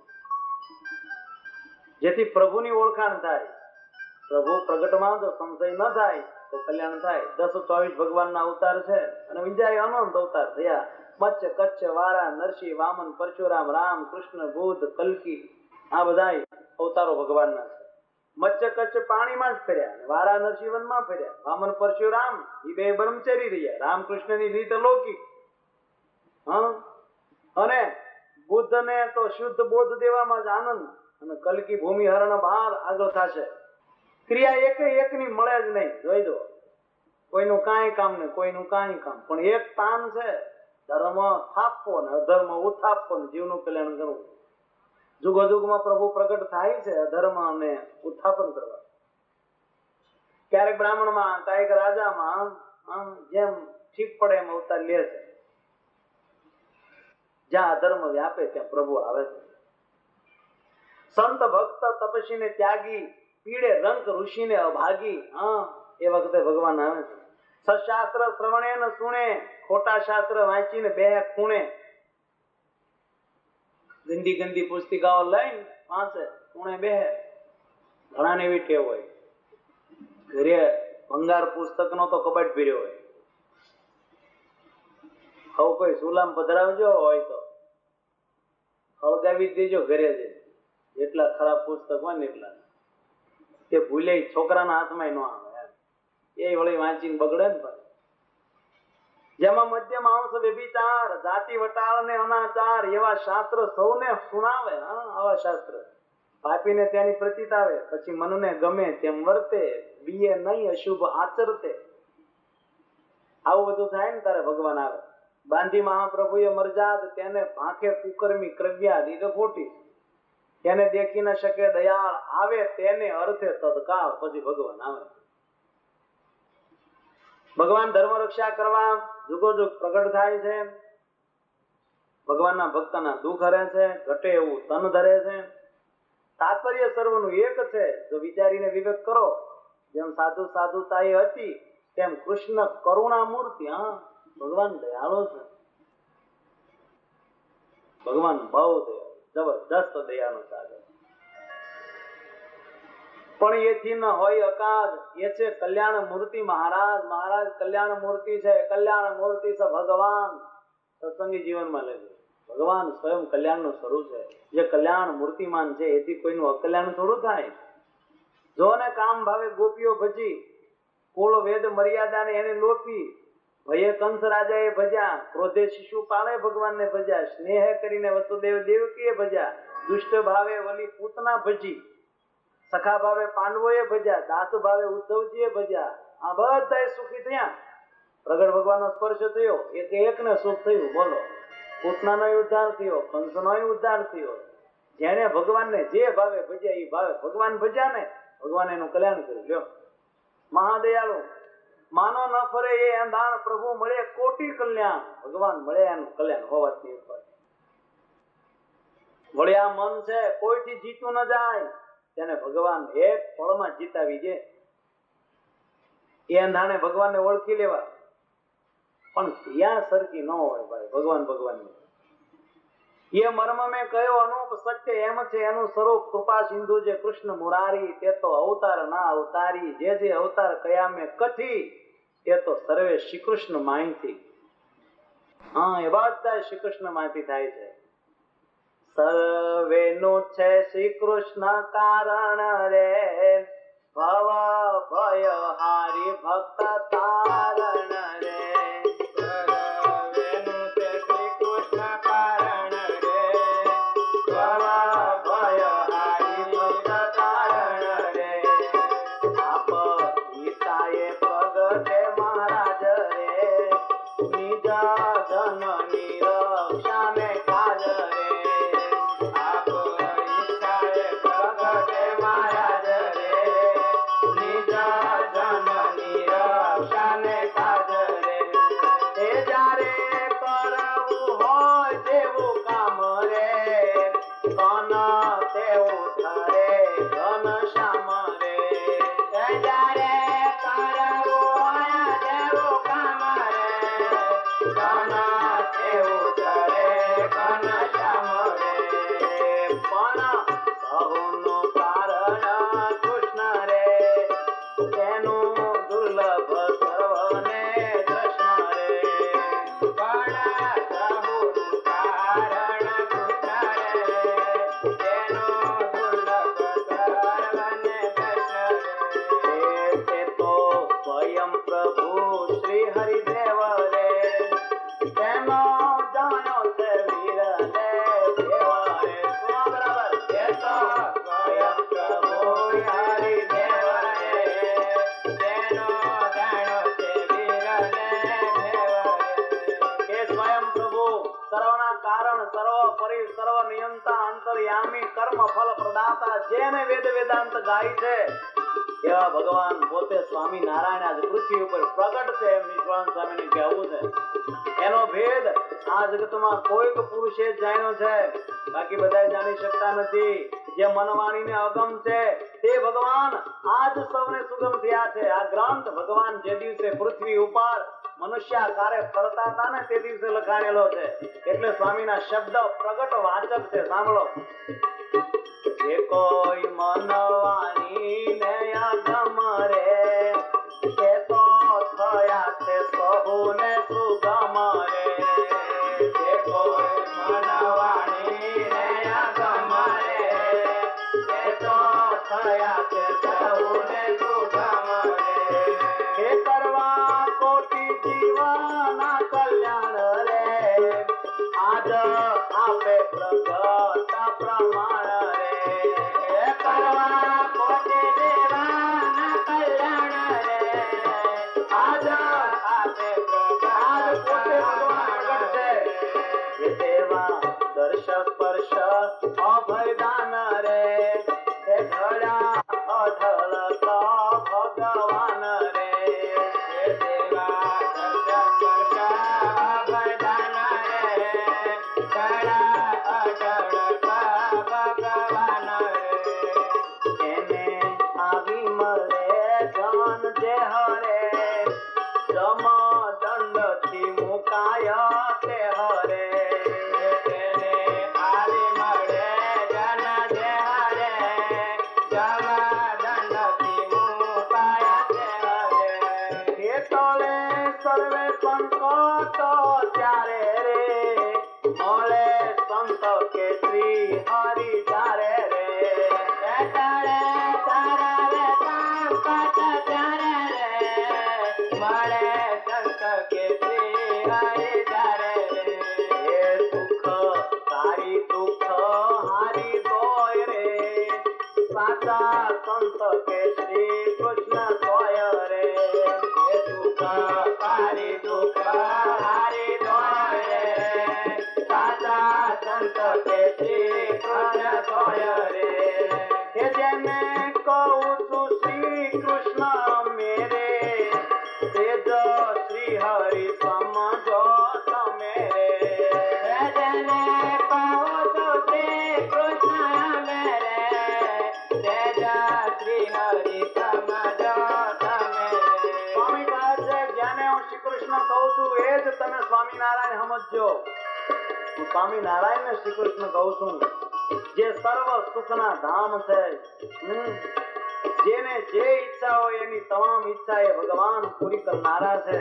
જેથી પ્રભુની ઓળખાણ થાય. પ્રભુ પ્રગટમાં જો સંશય ન થાય તો કલ્યાણ થાય. દસ ચોવીસ ભગવાનના અવતાર છે અને વિજય અનંત અવતાર થયા. મત્સ્ય, કચ્છ, વારા, નરસિંહ, વામન, પરશુરામ, રામ, કૃષ્ણ, બુદ્ધ, કલ્કી, આ બધા અવતારો ભગવાનના છે. મત્સ્ય કચ્છ પાણીમાં જ ફર્યા, વારા નરસિંહ વનમાં ફર્યા, વામન પરશુરામ એ બે બ્રહ્મચરી રહ્યા, રામકૃષ્ણની રીત લૌકિક, હા, અને બુદ્ધને તો શુદ્ધ બોધ દેવામાં જ આનંદ, અને કલ્કી ભૂમિ હરણ બહાર આગળ થશે. ક્રિયા એક એકની મળે જ નહીં. જોઈ દો, કોઈનું કાંઈ કામ નહીં, કોઈનું કાંઈ કામ, પણ એક તાન છે, ધર્મ થાપવો ને અધર્મ ઉથાપવો ને જીવનું કલ્યાણ કરવું. જુગો જુગમાં પ્રભુ પ્રગટ થાય છે અધર્મ અને ઉત્થાપન કરવા. ક્યારેક બ્રાહ્મણમાં, ક્યારેક રાજામાં, આમ જેમ ઠીક પડે એમ અવતાર લે છે. જ્યાં અધર્મ વ્યાપે ત્યાં પ્રભુ આવે છે. સંત ભક્ત તપસ્વીને ત્યાગી, પીડે રંક ઋષિને અભાગી, હા, એ વખતે ભગવાન આવે છે. સશાસ્ત્ર શ્રવણે ન સુણે, ખોટા શાસ્ત્ર વાંચીને બે ખૂણે. ગંદી ગંદી પુસ્તિકાઓ લઈને વાંચે, ખૂણે બે. ઘણાને એવી ટેવ હોય, ઘરે ભંગાર પુસ્તક નો તો કબાટ ભર્યો હોય. હવે કોઈ સુલામ પધરાવજો હોય તો હળગાવી દેજો ઘરે જઈ. જેટલા ખરાબ પુસ્તક હોય ને એટલા તે ભૂલે છોકરાના હાથમાં ન આવે, એ વળી વાંચીને બગડે ને. જેમાં મધ્યમ અંશ વ્યભિચાર, જાતિ વટાળ ને અનાચાર, એવા શાસ્ત્ર સૌને સુણાવે. હા, આવા શાસ્ત્ર પાપીને ત્યાંની પ્રતીત આવે, પછી મનને ગમે તેમ વર્તે, બીએ નહીં અશુભ આચરતે. આવું બધું થાય ને તારે ભગવાન આવે. બાંધી મહાપ્રભુએ મરજાદ, તેને ભાંખે કુકર્મી ક્રવ્યા દીધો ખોટી. તેને દેખી ન શકે દયાળ, આવે તેને અર્થે તત્કાળ, પછી ભગવાન આવે. ભગવાન ધર્મ રક્ષા કરવા જુગો જુગ પ્રગટ થાય છે. ભગવાનના ભક્તના દુઃખ હરે છે, ઘટે એવું તન ધરે છે. તાત્પર્ય સર્વનું એક છે, જો વિચારીને વિવેક કરો. જેમ સાધુ સાધુતા એ હતી, તેમ કૃષ્ણ કરુણા મૂર્તિ. હા, ભગવાન દયાળો છે. ભગવાન બહુ દયાળુ, જબરદસ્ત દયાનો સાગર. પણ એથી ન હોય અકાજ, એ છે કલ્યાણ મૂર્તિ મહારાજ. મહારાજ કલ્યાણ મૂર્તિ છે. કલ્યાણ મૂર્તિ છે ભગવાન. સત્સંગી જીવનમાં લેજો, ભગવાન સ્વયં કલ્યાણ નું સ્વરૂપ છે. જે કલ્યાણ મૂર્તિમાન છે એથી કોઈનું અકલ્યાણ થોડું થાય. જો ને કામ ભાવે ગોપીઓ ભજી, કુળ વેદ મર્યાદાને એને લોપી. ભયે કંસ રાજાએ ભજ્યા, ક્રોધે શિશુપાળે ભગવાનને ભજ્યા, સ્નેહ કરીને વસુદેવ દેવકીએ ભજ્યા, દુષ્ટ ભાવે વલી પૂતના ભજી, સખા ભાવે પાંડવોએ ભજ્યા, દાસ ભાવે ઉદ્ધવજીએ ભજ્યા. આ બધા સુખી થયા. પ્રગટ ભગવાનનો સ્પર્શ થયો, એક એકને સુખ થયું. બોલો, પૂતનાનો ઉદ્ધાર થયો, કંસનો ઉદ્ધાર થયો. જેને ભગવાનને જે ભાવે ભજ્યા એ ભાવે ભગવાન ભજ્યા ને, ભગવાન એનું કલ્યાણ કર્યું. લ્યો, મહાદયાળુ. માનો ન ફરે એ અંધાણ, પ્રભુ મળે કોટી કલ્યાણ. ભગવાન મળે એનું કલ્યાણ હોવાથી ઉપર. વળી આ મન છે, કોઈથી જીતું ન જાય, તેને ભગવાન એક પળમાં જીતાવી દે. એ અંધાણે ભગવાનને ઓળખી લેવા, પણ ક્રિયા સરખી ન હોય ભાઈ. ભગવાન ભગવાન એ મર્મ મેં કયો અનુપ સત્ય એમ છે, એનું સ્વરૂપ કૃપા સિંધુ જે કૃષ્ણ મુરારી. તે તો અવતાર ના અવતારી, જે જે અવતાર કયા મેં કથી, તે તો સર્વે શ્રી કૃષ્ણ માહિતી. હા, એ બધા શ્રી કૃષ્ણ માહિતી થાય છે. સર્વેનું છે શ્રી કૃષ્ણ કારણ રે, ભવ ભય હારી ભક્ત તારણ રે. સર્વેનું છે શ્રી કૃષ્ણ કારણ રે, ભવ ભય હારી ભક્ત તારણ રે. આપ ગીતાએ પ્રગટે મહારાજ રે, નિજ જનની રક્ષાને કાજ રે. મહારાજ રે, નિજ જનની રક્ષા કર્મ ફલ પ્રદાતા જેને વેદ વેદાંત ગાય છે એવા ભગવાન પોતે સ્વામી નારાયણ આજ પૃથ્વી ઉપર પ્રગટ છે એમ નિષ્કાળાનંદ સ્વામીને કહેવું છે। એનો ભેદ આ જગતમાં કોઈક પુરુષે જ જાણ્યો છે, બાકી બધા જાણી શકતા નથી। જે મનવાણીને અગમ છે તે ભગવાન આજ સૌને સુગમ થયા છે। આ ગ્રંથ ભગવાન જે દિવસે પૃથ્વી ઉપર મનુષ્યાકારે ફરતા હતા ને તે દિવસે લખાણેલો છે, એટલે સ્વામીના શબ્દ પ્રગટ વાચક છે। સાંભળો, જે કોઈ મનવાણી ને અગમ રે તે તો થયા છે સહુને સુગમ રે। જે કોઈ મનવાણી ને અગમ રે તે તો થયા છે સહુને સુગમ રે। હે કરવા કોટી જીવના કલ્યાણ રે આજ આપે પ્રગટ પ્રમાણ રે। હે કરવા કોટી જીવના કલ્યાણ રે આજ આપે પ્રગટ આજ પોતે ભગવાન પ્રગટ છે। હે દેવા દર્શ સ્પર્શ અભયદાન રે હે ધરા અઢળ ભગવાન રે। હે દેવા દર્શ સ્પર્શ અભયદાન રે ધરા અઢળ ભગવાન રે। એને આવી મળે ધન જે હરે જમ દંડ થી મુકાય તે હરે। તેને આવી મળે ધન જે હરે જમ દંડ થી મુકાય તે હરે। હે તોલે સર્વે સંકટ ત્યારે રે મળે સંત કે શ્રી હરિ ત્યારે રે। હે તોલે સર્વે સંકટ ત્યારે રે મળે સંત કે શ્રી હરિ ત્યારે રે। હે સુખ સારી દુઃખ હારી તોય રે સાચા સંત કે શ્રી કૃષ્ણ તોય રે। હે સુખ સારી દુઃખ હારી તોય રે સાચા સંત કે શ્રી કૃષ્ણ તોય રે। હે જેને કહું છું શ્રી કૃષ્ણ મેરે તેજ શ્રી હરિ સમજો તમે રે। હે જેને કહું છું શ્રી કૃષ્ણ મેરે તેજ શ્રી હરિ સમજો તમે રે। સ્વામી કહે છે જેને હું શ્રી કૃષ્ણ કહું છું એ જ તમે સ્વામિનારાયણ સમજજો। હું સ્વામિનારાયણ ને શ્રી કૃષ્ણ કહું છું જે સર્વ સુખના ધામ છે। હમ જેને જે ઈચ્છા હોય એની તમામ ઈચ્છા એ ભગવાન પૂરી કરનારા છે।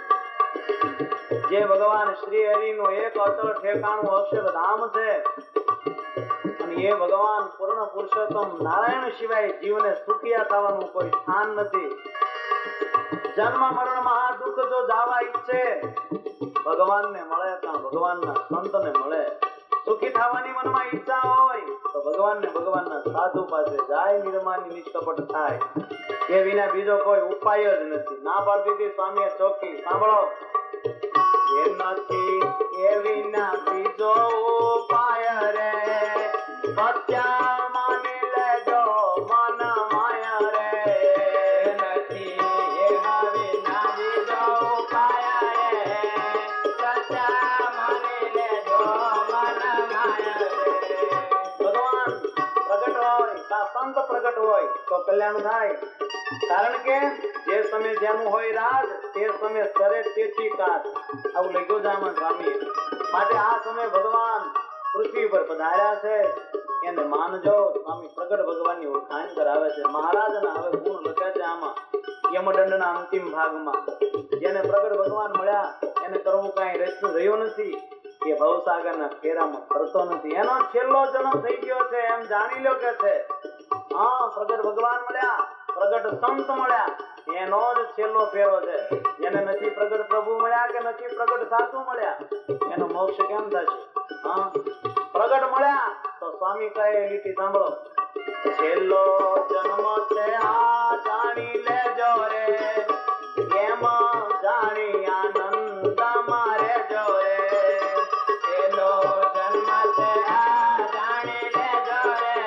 જે ભગવાન શ્રી હરિનું એક અચળ ઠેકાણું અક્ષરધામ છે અને એ ભગવાન પૂર્ણ પુરુષોત્તમ નારાયણ સિવાય જીવને સુખિયા થવાનું કોઈ સ્થાન નથી। જન્મ મરણ મહા દુઃખ જો જાવા ઈચ્છે ભગવાનને મળે ત્યાં ભગવાનના સંતને મળે। સુખી થવાની મનમાં ઈચ્છા હોય તો ભગવાનને ભગવાનના સાધુ પાસે જાય, નિર્માની નિષ્કપટ થાય, એ વિના બીજો કોઈ ઉપાય જ નથી। ના પાડતી હતી સ્વામીએ ચોખ્ખી। સાંભળો, એ નથી એ વિના બીજો ઉપાય રે સત્ય માની લેજો મન માય રે। એ નથી એ વિના બીજો ઉપાય રે સત્ય માની લેજો મન માય રે। ભગવાન પ્રગટ હોય કા સંત પ્રગટ હોય તો કલ્યાણ થાય। કારણ કે જે સમય જેનું હોય રાજ તે સમય સરે તેથી કાજ, આવું લખ્યું છે આમાં સ્વામી। માટે આ સમય ભગવાન પૃથ્વી પર પધાર્યા છે એને માનજો। સ્વામી પ્રગટ ભગવાનની ઓળખાણ કરાવે છે। મહારાજના હવે ગુણ લખ્યા છે આમાં યમદંડના અંતિમ ભાગમાં। જેને પ્રગટ ભગવાન મળ્યા એને કરવું કાંઈ રહેતું રહ્યું નથી, એ ભવસાગરના ફેરામાં ફરતો નથી, એનો છેલ્લો જન્મ થઈ ગયો છે એમ જાણી લો કે છે। હા, પ્રગટ ભગવાન મળ્યા, પ્રગટ સંત મળ્યા, એનો જ છેલ્લો ફેરો છે। જેને નથી પ્રગટ પ્રભુ મળ્યા કે નથી પ્રગટ સાધુ મળ્યા એનો મોક્ષ કેમ થશે? હા, પ્રગટ મળ્યા તો સ્વામી કહે લીટી સાંભળો, છેલ્લો જન્મ છે આ જાણી લેજો રે, એમ જાણી આનંદ મારે જો રે। છેલ્લો જન્મ છે આ જાણી લેજો રે,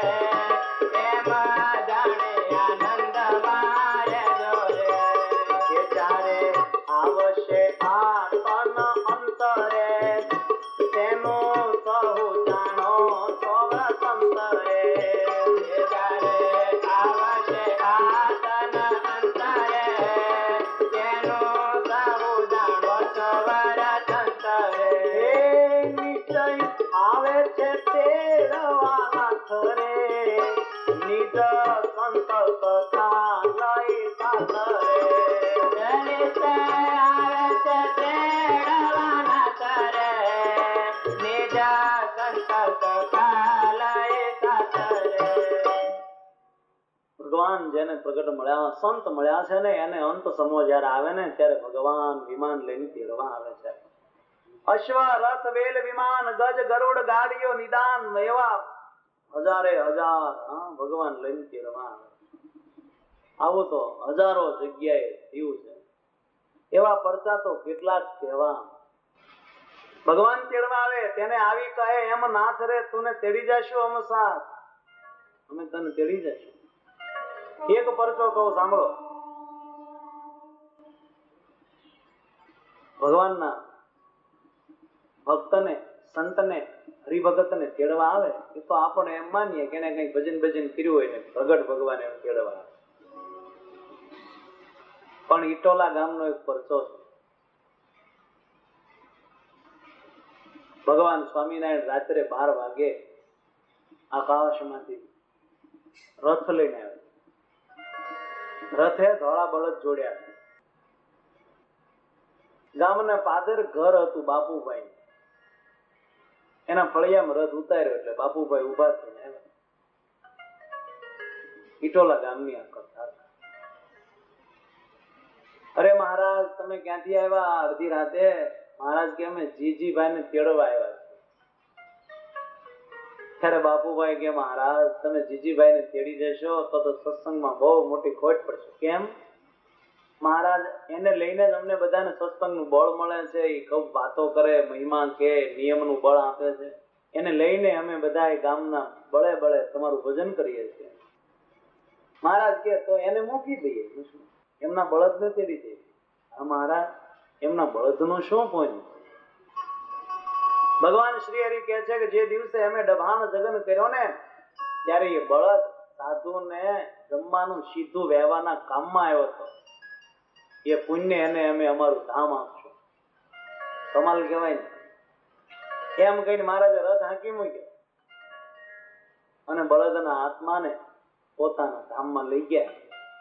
જેને પ્રગટ મળ્યા, સંત મળ્યા છે ને, એને અંત સમો જયારે આવે ને ત્યારે ભગવાન વિમાન લઈને તેડવા આવે છે. અશ્વ રથ વેલ વિમાન ગજ ગરુડ ગાડીઓ નિદાન એવા હજારે હજાર ભગવાન લઈને તેડવા આવે. આવું તો હજારો જગ્યાએ થયું છે. એવા પરચા તો કેટલાક કહેવા. ભગવાન તેડવા આવે તેને આવી કહે એમ નાથ રે તુને તેડી જશું અમે સાથ, અમે તને તેડી જશું. એક પરચો કહું સાંભળો. ભગવાનના ભક્તને સંતને હરિભગતને તેડવા આવે એ તો આપણે એમ માનીએ કે એને કઈ ભજન ભજન કર્યું હોય ને પ્રગટ ભગવાન એમ તેડવા આવે. પણ ઈટોલા ગામનો એક પરચો છે. ભગવાન સ્વામિનારાયણ રાત્રે બાર વાગે આકાશમાંથી રથ લઈને આવે. રથે ધોળા બળદ જોડ્યા છે. ગામના પાદર ઘર હતું બાપુભાઈ, એના ફળિયામાં રથ ઉતાર્યો એટલે બાપુભાઈ ઉભા થઈને આવ્યા. ઈટોલા ગામની આ કથા. અરે મહારાજ તમે ક્યાંથી આવ્યા અડધી રાતે? મહારાજ કે અમે જીજીભાઈ ને તેડવા આવ્યા છે. ત્યારે બાપુભાઈ કે મહારાજ તમે જીજીભાઈ ને તેડી જશો તો તો સત્સંગમાં બહુ મોટી ખોટ પડશે. કેમ? મહારાજ એને લઈને જ અમને બધાને સત્સંગનું બળ મળે છે. એ ખૂબ વાતો કરે, મહિમા કે નિયમનું બળ આપે છે. એને લઈને અમે બધા ગામના બળે બળે તમારું ભજન કરીએ છીએ. મહારાજ કે તો એને મૂકી દઈએ, એમના બળદ ને તેડી દઈએ. હા મહારાજ એમના બળદનું શું point? ભગવાન શ્રી હરિ કહે છે કે જે દિવસે અમે ડભાણ જગન કર્યો ને ત્યારે એ બળદ સાધુને જમવાનું સીધું વહેવાના કામમાં આવ્યો હતો. એ પુણ્ય એને અમે અમારું ધામ આપશું. કમાલ કહેવાય ને. એમ કહીને મહારાજે રથ હાંકી મૂક્યો અને બળદના આત્માને પોતાના ધામમાં લઈ ગયા.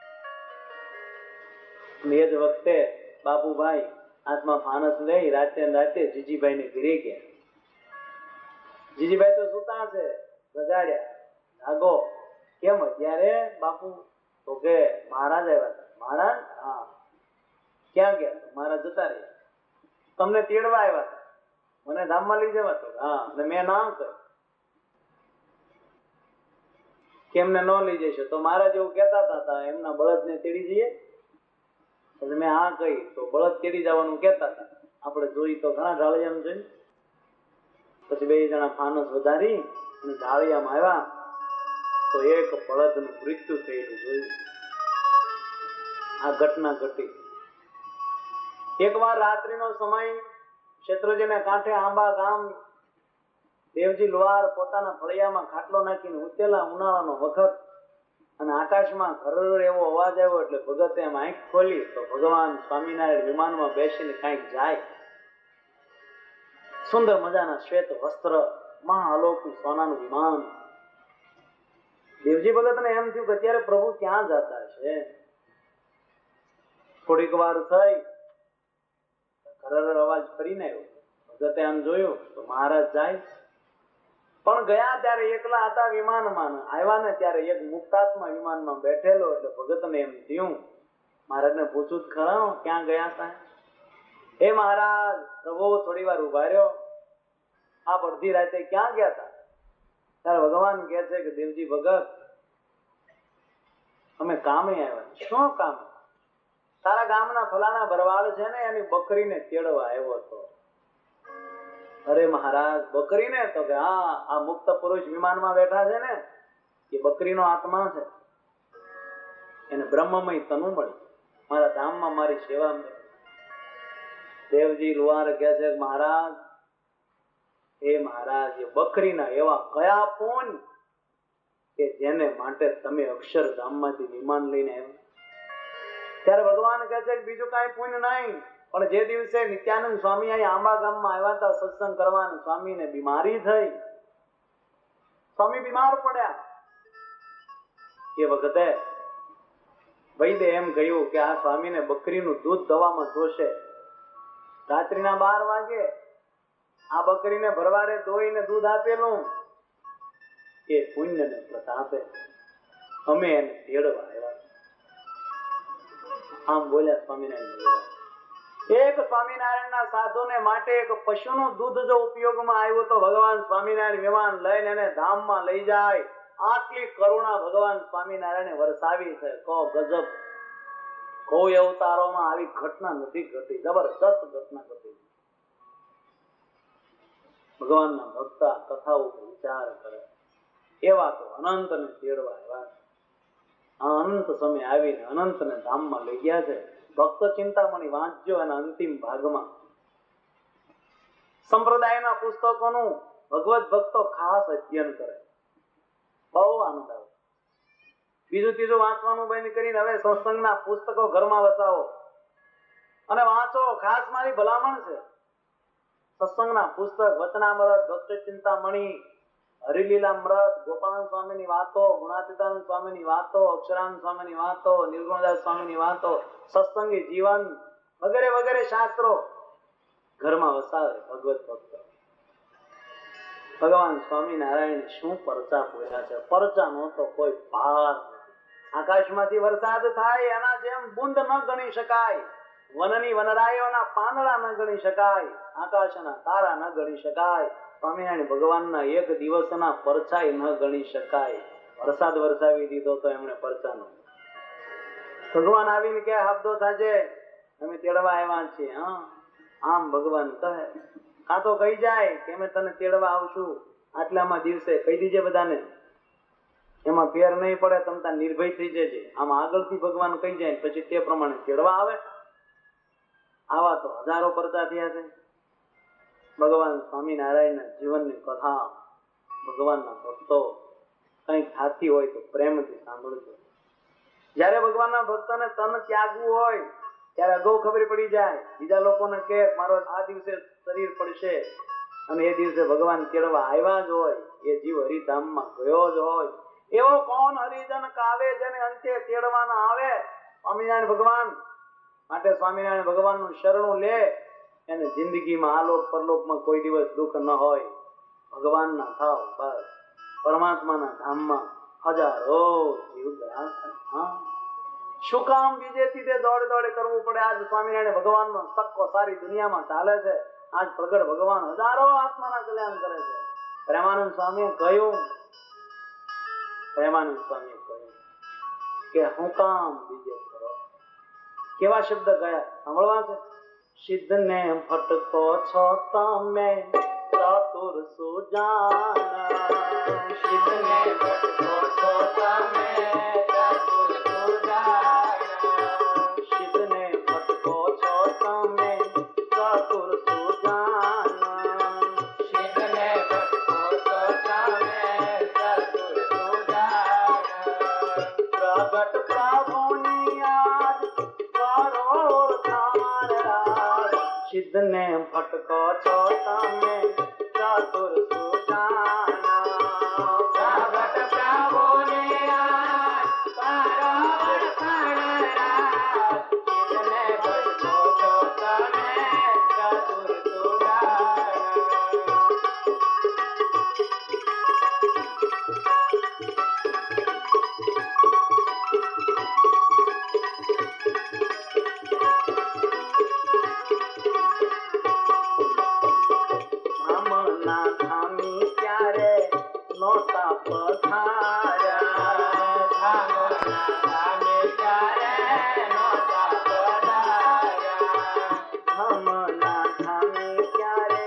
એ જ વખતે બાપુભાઈ હાથમાં ફાનસ લઈ રાતે રાતે જીજીભાઈ ને ઘરે ગયા. જીજીભાઈ તો સુતા છે, બગાડ્યા. જાગો. કેમ અત્યારે બાપુ? તો કે મહારાજ આવ્યા હતા. મહારાજ? હા. ક્યાં ગયા? મહારાજ જતા રહ્યા. તમને તેડવા આવ્યા હતા, મને ધામમાં લઈ જવા તો. હા. અને મેં ના કહ્યું કે એમને ન લઈ જશો તો મહારાજ એવું કહેતા હતા એમના બળદ ને તેડી જઈએ. એટલે મેં હા કહી તો બળદ તેડી જવાનું કહેતા હતા. આપણે જોઈ તો ઘણા ઢાળિયામાં જોઈ. પછી બે જણા ફાનસ વધારી અને ઢાળિયામાં આવ્યા તો એક બળદનું મૃત્યુ થયેલું જોયું. આ ઘટના ઘટી. એક વાર રાત્રિનો સમય, શેત્રુંજીના કાંઠે આંબા ગામ, દેવજી લુહાર પોતાના ફળિયામાં ખાટલો નાખીને ઉતેલા, ઉનાળાનો વખત, અને આકાશમાં ઘર એવો અવાજ આવ્યો એટલે ભગતે એમ આંખ ખોલી તો ભગવાન સ્વામિનારાયણ વિમાનમાં બેસીને કાંઈક જાય. સુંદર મજાના શ્વેત વસ્ત્ર, મહાઅલૌકિક સોનાનું વિમાન. દેવજી ભગતને એમ થયું કે અત્યારે પ્રભુ ક્યાં જતા છે. થોડીક વાર થઈ ઘર અવાજ ફરીને આવ્યો. ભગતે આમ જોયું તો મહારાજ જાય. પણ ગયા ત્યારે એકલા હતા વિમાનમાં. આવ્યા ને ત્યારે એક મુક્તાત્મા વિમાનમાં બેઠેલો એટલે ભગતને એમ થયું મહારાજને પૂછું જ ખરા ક્યાં ગયા હતા. હે મહારાજ, પ્રભુ થોડી વાર ઉભા રહ્યો, આપ અડધી રાતે ક્યાં ગયા હતા? ત્યારે ભગવાન કહે છે કે દેવજી ભગત અમે કામે આવ્યા. શું કામ? તારા ગામના ફલાણા ભરવાડ છે ને એની બકરીને તેડવા આવ્યો હતો. અરે મહારાજ બકરીને? તો કે હા, આ મુક્ત પુરુષ વિમાનમાં બેઠા છે ને એ બકરીનો આત્મા છે. એને બ્રહ્મમય તનુ મળી, મારા ધામમાં મારી સેવા મળી. દેવજી લુહાર કહે છે મહારાજ, હે મહારાજ, એ બકરીના એવા કયા પુણ્ય કે જેને માટે તમે અક્ષરધામમાંથી વિમાન લઈને આવ્યા? ત્યારે ભગવાન કહે છે કે બીજું કાંઈ પુણ્ય નહીં, પણ જે દિવસે નિત્યાનંદ સ્વામી અહીં આંબા ગામમાં આવ્યા હતા સત્સંગ કરવા, સ્વામીને બીમારી થઈ, સ્વામી બીમાર પડ્યા. એ વખતે વૈદ્ય એમ કહ્યું કે આ સ્વામીને બકરીનું દૂધ દવામાં જોશે. રાત્રિના બાર વાગે આ બકરીને ભરવાડે દોઈને દૂધ આપેલું એ પુણ્યને પ્રતાપે અમે એને તેડવા આવ્યા. આમ બોલ્યા સ્વામિનારાયણ ભગવાન. એક સ્વામિનારાયણના સાધુને માટે એક પશુનું દૂધ જો ઉપયોગમાં આવ્યું તો ભગવાન સ્વામિનારાયણ વિમાન લઈને એને ધામમાં લઈ જાય. આટલી કરુણા ભગવાન સ્વામિનારાયણે વરસાવી છે. કો ગજબ! કોઈ અવતારોમાં આવી ઘટના નથી ઘટી. જબરદસ્ત ઘટના ઘટી. ભગવાનના ભક્ત કથા ઉપર વિચાર કરે. એવા તો અનંત ને તેડવા આવ્યા. અનંત સમય આવીને અનંત ને ધામમાં લઈ ગયા છે. ભક્ત ચિંતામણી વાંચજો અને અંતિમ ભાગમાં સંપ્રદાયના પુસ્તકોનું ભગવત ભક્તો ખાસ અધ્યયન કરે. બહુ આનંદ આવે. બીજું ત્રીજું વાંચવાનું બંધ કરીને હવે સત્સંગના પુસ્તકો ઘરમાં વસાવો અને વાંચો. ખાસ મારી ભલામણ છે. સત્સંગના પુસ્તક વચનામૃત, ભક્ત ચિંતામણી, હરિલીલામૃત, ગોપાલ સ્વામીની વાતો, ગુણાતીતાનંદ સ્વામીની વાતો, અક્ષરાનંદ સ્વામીની વાતો, નિર્ગુણદાસ સ્વામીની વાતો, સત્સંગી જીવન વગેરે વગેરે શાસ્ત્રો ઘરમાં વસાવે ભગવત ભક્ત. ભગવાન સ્વામિનારાયણ શું પરચા બોલ્યા છે. પરચાનો તો કોઈ પાર નથી. આકાશમાંથી વરસાદ થાય એના જેમ બુંદ ન ગણી શકાય. વનની વનરાયોના પાંદડા ન ગણી શકાય. આકાશના તારા ન ગણી શકાય. સ્વામિનારાયણ ભગવાનના એક દિવસના પરચાય ન ગણી શકાય. વરસાદ વરસાવી દીધો તો એમણે પરચાનો. ભગવાન આવીને કે હબદો થાજે, અમે તેડવા આવ્યા છીએ. હા, આમ ભગવાન કહે. કાં તો કહી જાય કે અમે તને તેડવા આવશું આટલામાં દિવસે. કહી દીજે બધાને, એમાં ફેર નહીં પડે. તમતા નિર્ભય થઈ જજે. આમ આગળથી ભગવાન કહી જાય પછી તે પ્રમાણે તેડવા આવે. આવા તો હજારો પરચા થયા છે. ભગવાન સ્વામિનારાયણના જીવનની કથા ભગવાનના ભક્તો કંઈક થાતી હોય તો પ્રેમથી સાંભળજો. જયારે ભગવાનના ભક્તોને તન ત્યાગવું હોય ત્યારે અગાઉ ખબર પડી જાય. બીજા લોકોને કે મારો આ દિવસે શરીર પડશે અને એ દિવસે ભગવાન તેડવા આવ્યા જ હોય. એ જીવ હરિધામમાં ગયો જ હોય. એવો કોણ હરિજન કાવે જેને અંતે તેડવાના આવે? સ્વામિનારાયણ ભગવાન. માટે સ્વામિનારાયણ ભગવાનનું શરણું લે. એને જિંદગીમાં આલોક પરલોકમાં કોઈ દિવસ દુઃખ ન હોય. ભગવાનના થાવ બસ. પરમાત્માના ધામમાં હજારો જીવ ગયા. હા, શું કામ બીજેથી તે દોડ દોડ કરવું પડે? આજ સ્વામિનારાયણ ભગવાનનો સક્કો સારી દુનિયામાં ચાલે છે. આજ પ્રગટ ભગવાન હજારો આત્માના કલ્યાણ કરે છે. પ્રેમાનંદ સ્વામીએ કહ્યું પ્રેમાનંદ સ્વામીએ કહ્યું કે હું કામ બીજે કરો. કેવા શબ્દ ગયા સાંભળવા છે. સિદ્ધ ને ભટકો છો તમે ચતુર સુજાના. સિદ્ધ ને ભટકો છો તમે ચતુર સુજાના. સિદ્ધ ને ભટકો છો તમે ચતુર સુજાના. સિદ્ધ ને ભટકો છો તમે ચતુર સુજાના. પ્રગટ પ્રભુની આજ કરો થારા. સિદ્ધ ને ભટકો છો તમે ચતુર સુજાના. પ્રગટ પ્રભુની આજ કરો થારા. સિદ્ધ ને ભટકો છો તમે ચતુર સુજાના. ધામના ધામી ક્યારે નોતા પધાર્યા. ધામના ધામી ક્યારે નોતા પધાર્યા. ધામના ધામી ક્યારે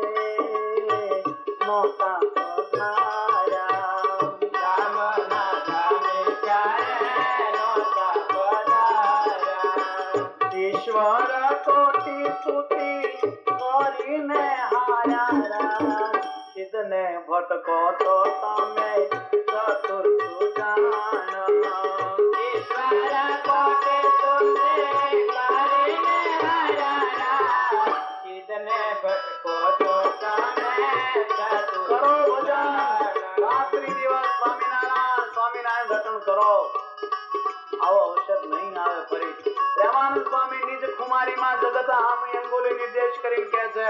નોતા પધાર્યા. ધામના ધામી ક્યારે નોતા પધાર્યા. ઈશ્વર કોટી સ્તુતિ કરીને હાર્યા. સિદ્ધ ને ભટકો તો તમે ચતુર સુજાના. ઈશ્વર કોટી સ્તુતિ કરીને હાર્યા. સિદ્ધ ને ભટકો તો તમે ચતુર કરો ભજન. રાત્રિ દિવસ સ્વામિનારાયણ સ્વામિનારાયણ રટણ કરો. આવો અવસર નહીં આવે ફરી. પ્રેમાનંદ સ્વામી નિજ કુમારીમાં જગત આમી અંગુલી નિર્દેશ કરીને કહે છે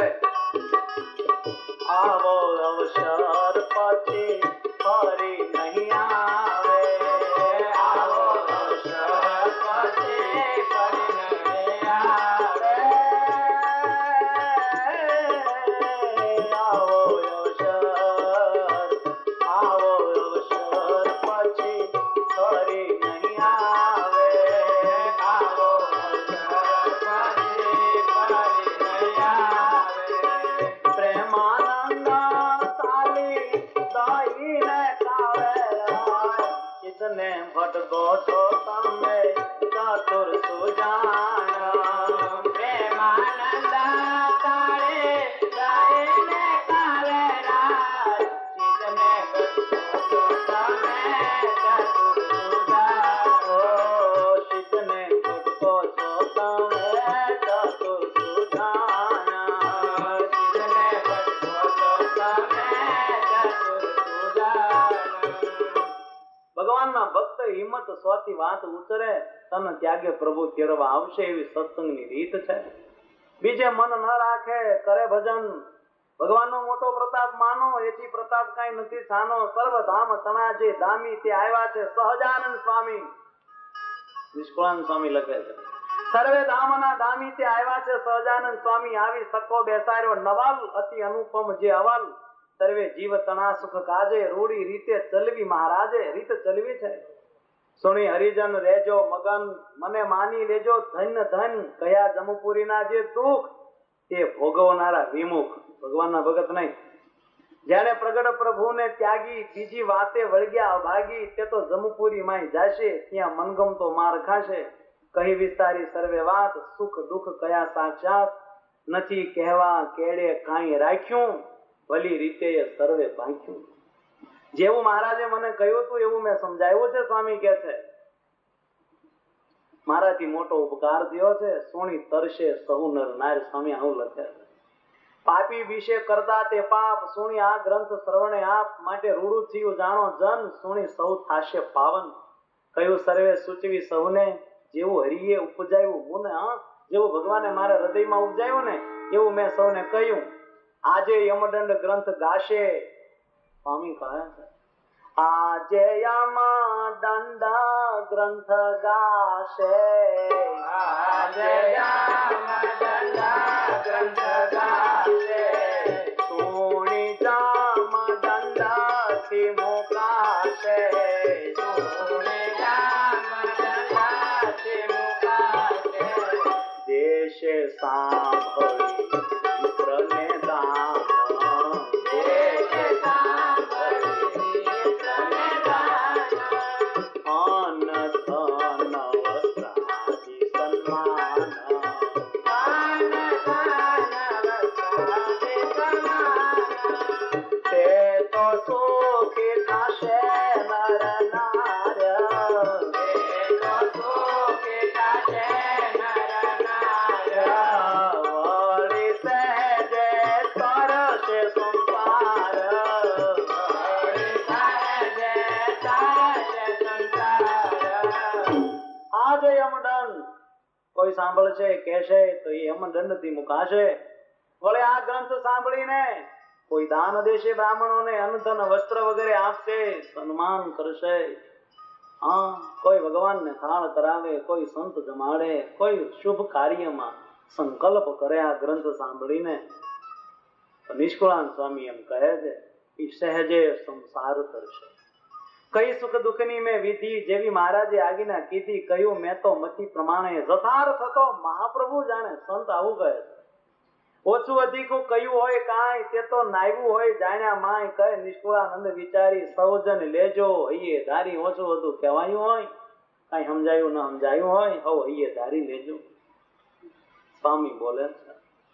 આવો અવસર પછી ફરી નહીં આવે. આવો અવસર પછી ફરી સુજાણ પ્રેમાનંદ તાળે ગાયને કાવેરા ચિતને ગટકો તમે ચતુર સુજાણો ચિતને ગટકો છો તમે ચતુર સુજાણ ચિતને ગટકો છો તમે ચતુર સુજાણ ભગવાનના ભક્ત હિંમત સ્વાથી વાત ઉતરે તન ત્યાગે પ્રભુ તેડવા આવશે એવી સત્સંગની રીત છે. બીજે મન ન રાખે કરે ભજન ભગવાનનો મોટો પ્રતાપ માનો એથી પ્રતાપ કાંઈ નથી સાનો સર્વધામ તણા જે ધામી તે આવ્યા છે સહજાનંદ સ્વામી. નિષ્કુળાનંદ સ્વામી લખે છે સર્વે ધામના ધામી તે આવ્યા છે સહજાનંદ સ્વામી આવી સકો બેસાડ્યો નવલ અતિ અનુપમ જે અવલ સર્વે જીવ તણા સુખ કાજે રૂડી રીતે ચલવી મહારાજે રીત ચલવી છે. સુણી હરિજન રેજો મગન મને માની લેજો ધન્ય ધન કયા જમપુરીના જે દુઃખ તે ભોગવનારા વિમુખ. ભગવાનના ભગત નહીં જેને પ્રગટ પ્રભુને ત્યાગી બીજી વાતે વળગ્યા અભાગી તે તો જમપુરી માં જાશે ત્યાં મનગમતો માર ખાશે. કહી વિસ્તારી સર્વે વાત સુખ દુઃખ કયા સાક્ષાત નથી કહેવા કેડે કાંઈ રાખ્યું ભલી રીતે સર્વે ભાંખ્યું. જેવું મહારાજે મને કહ્યું હતું એવું મેં સમજાવ્યું છે. સ્વામી કે છે મારાથી મોટો ઉપકાર થયો છે સોણી તરશે સહુ નર નાર. સ્વામી આવું લખે છે પાપી વિશે કરતા તે પાપ સોણી આ ગ્રંથ શ્રવણે આપ માટે રૂડું થયું જાણો જન સોણી સૌ થાશે પાવન. કયું સર્વે સૂચવી સૌને જેવું હરિએ ઉપજાવ્યું મુને. હા જેવું ભગવાને મારા હૃદયમાં ઉપજાવ્યું ને એવું મેં સૌને કહ્યું. આજે યમદંડ ગ્રંથ ગાશે. સ્વામી કહે છે આજે યમદંડ ગ્રંથ ગાશે આજે યમદંડ ગ્રંથ ગાશે સોણી યમદંડ થી મુકાશે સોણી યમદંડ થી મુકાશે. દેશે સાંભળી મિત્રને દાન દેશે સાંભળી મિત્રને દાન અન્ન ધન વસ્ત્રાદિ સન્માન અન્ન ધન વસ્ત્રાદિ સન્માન તે તો સુખી થશે નર નાર્ય તે તો સુખી થશે નર નાર્ય વળી સહેજે તરશે સંસાર વળી સહેજે તરશે સંસાર. આજે યમદંડ કોઈ સાંભળશે કહેશે તો એ યમદંડ થી મુકાશે. વળે આ ગ્રંથ સાંભળીને કોઈ દાન દેશે બ્રાહ્મણોને અન્ન ધન વસ્ત્ર વગેરે આપશે સન્માન કરશે. હા કોઈ ભગવાનને થાળ કરાવે કોઈ સંત જમાડે કોઈ શુભ કાર્યમાં સંકલ્પ કરે આ ગ્રંથ સાંભળીને. નિષ્કુળાનંદ સ્વામી એમ કહે છે કે સહેજે સંસાર તરશે. કઈ સુખ દુઃખની મેં વિધિ જેવી મહારાજે આજ્ઞા કીધી કહ્યું મેં તો મતિ પ્રમાણે યથાર્થ હતો મહાપ્રભુ જાણે. સંત આવું કહે છે ઓછું અધિકું કયું હોય કાંઈ તે તો નાયવું હોય જાણ્યા માય કહે. નિષ્કુળાનંદ વિચારી સૌજન લેજો હૈયે ધારી ઓછું હતું કહેવાયું હોય કાંઈ સમજાયું ન સમજાયું હોય હવ હૈયે ધારી લેજો. સ્વામી બોલે છે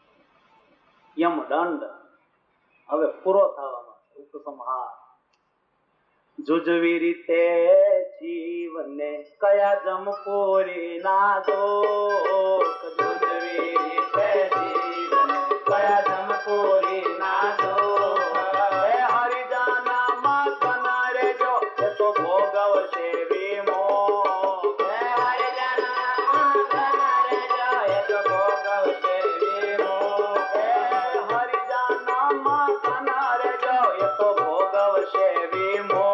યમદંડ હવે પૂરો થવામાં ઉપસંહાર. જુજવી રીતે જીવને કયા જમપુરી ના દોષ જુજવી રીતે જીવને કયા જમપુરી ના દોષ હરિજાના માં કના રેજો એ તો ભોગવશે વિમોહ હરિજાના માં કના રેજો એ તો ભોગવશે વિમોહ હરિજાના માં કના રેજો એ તો ભોગવશે વિમોહ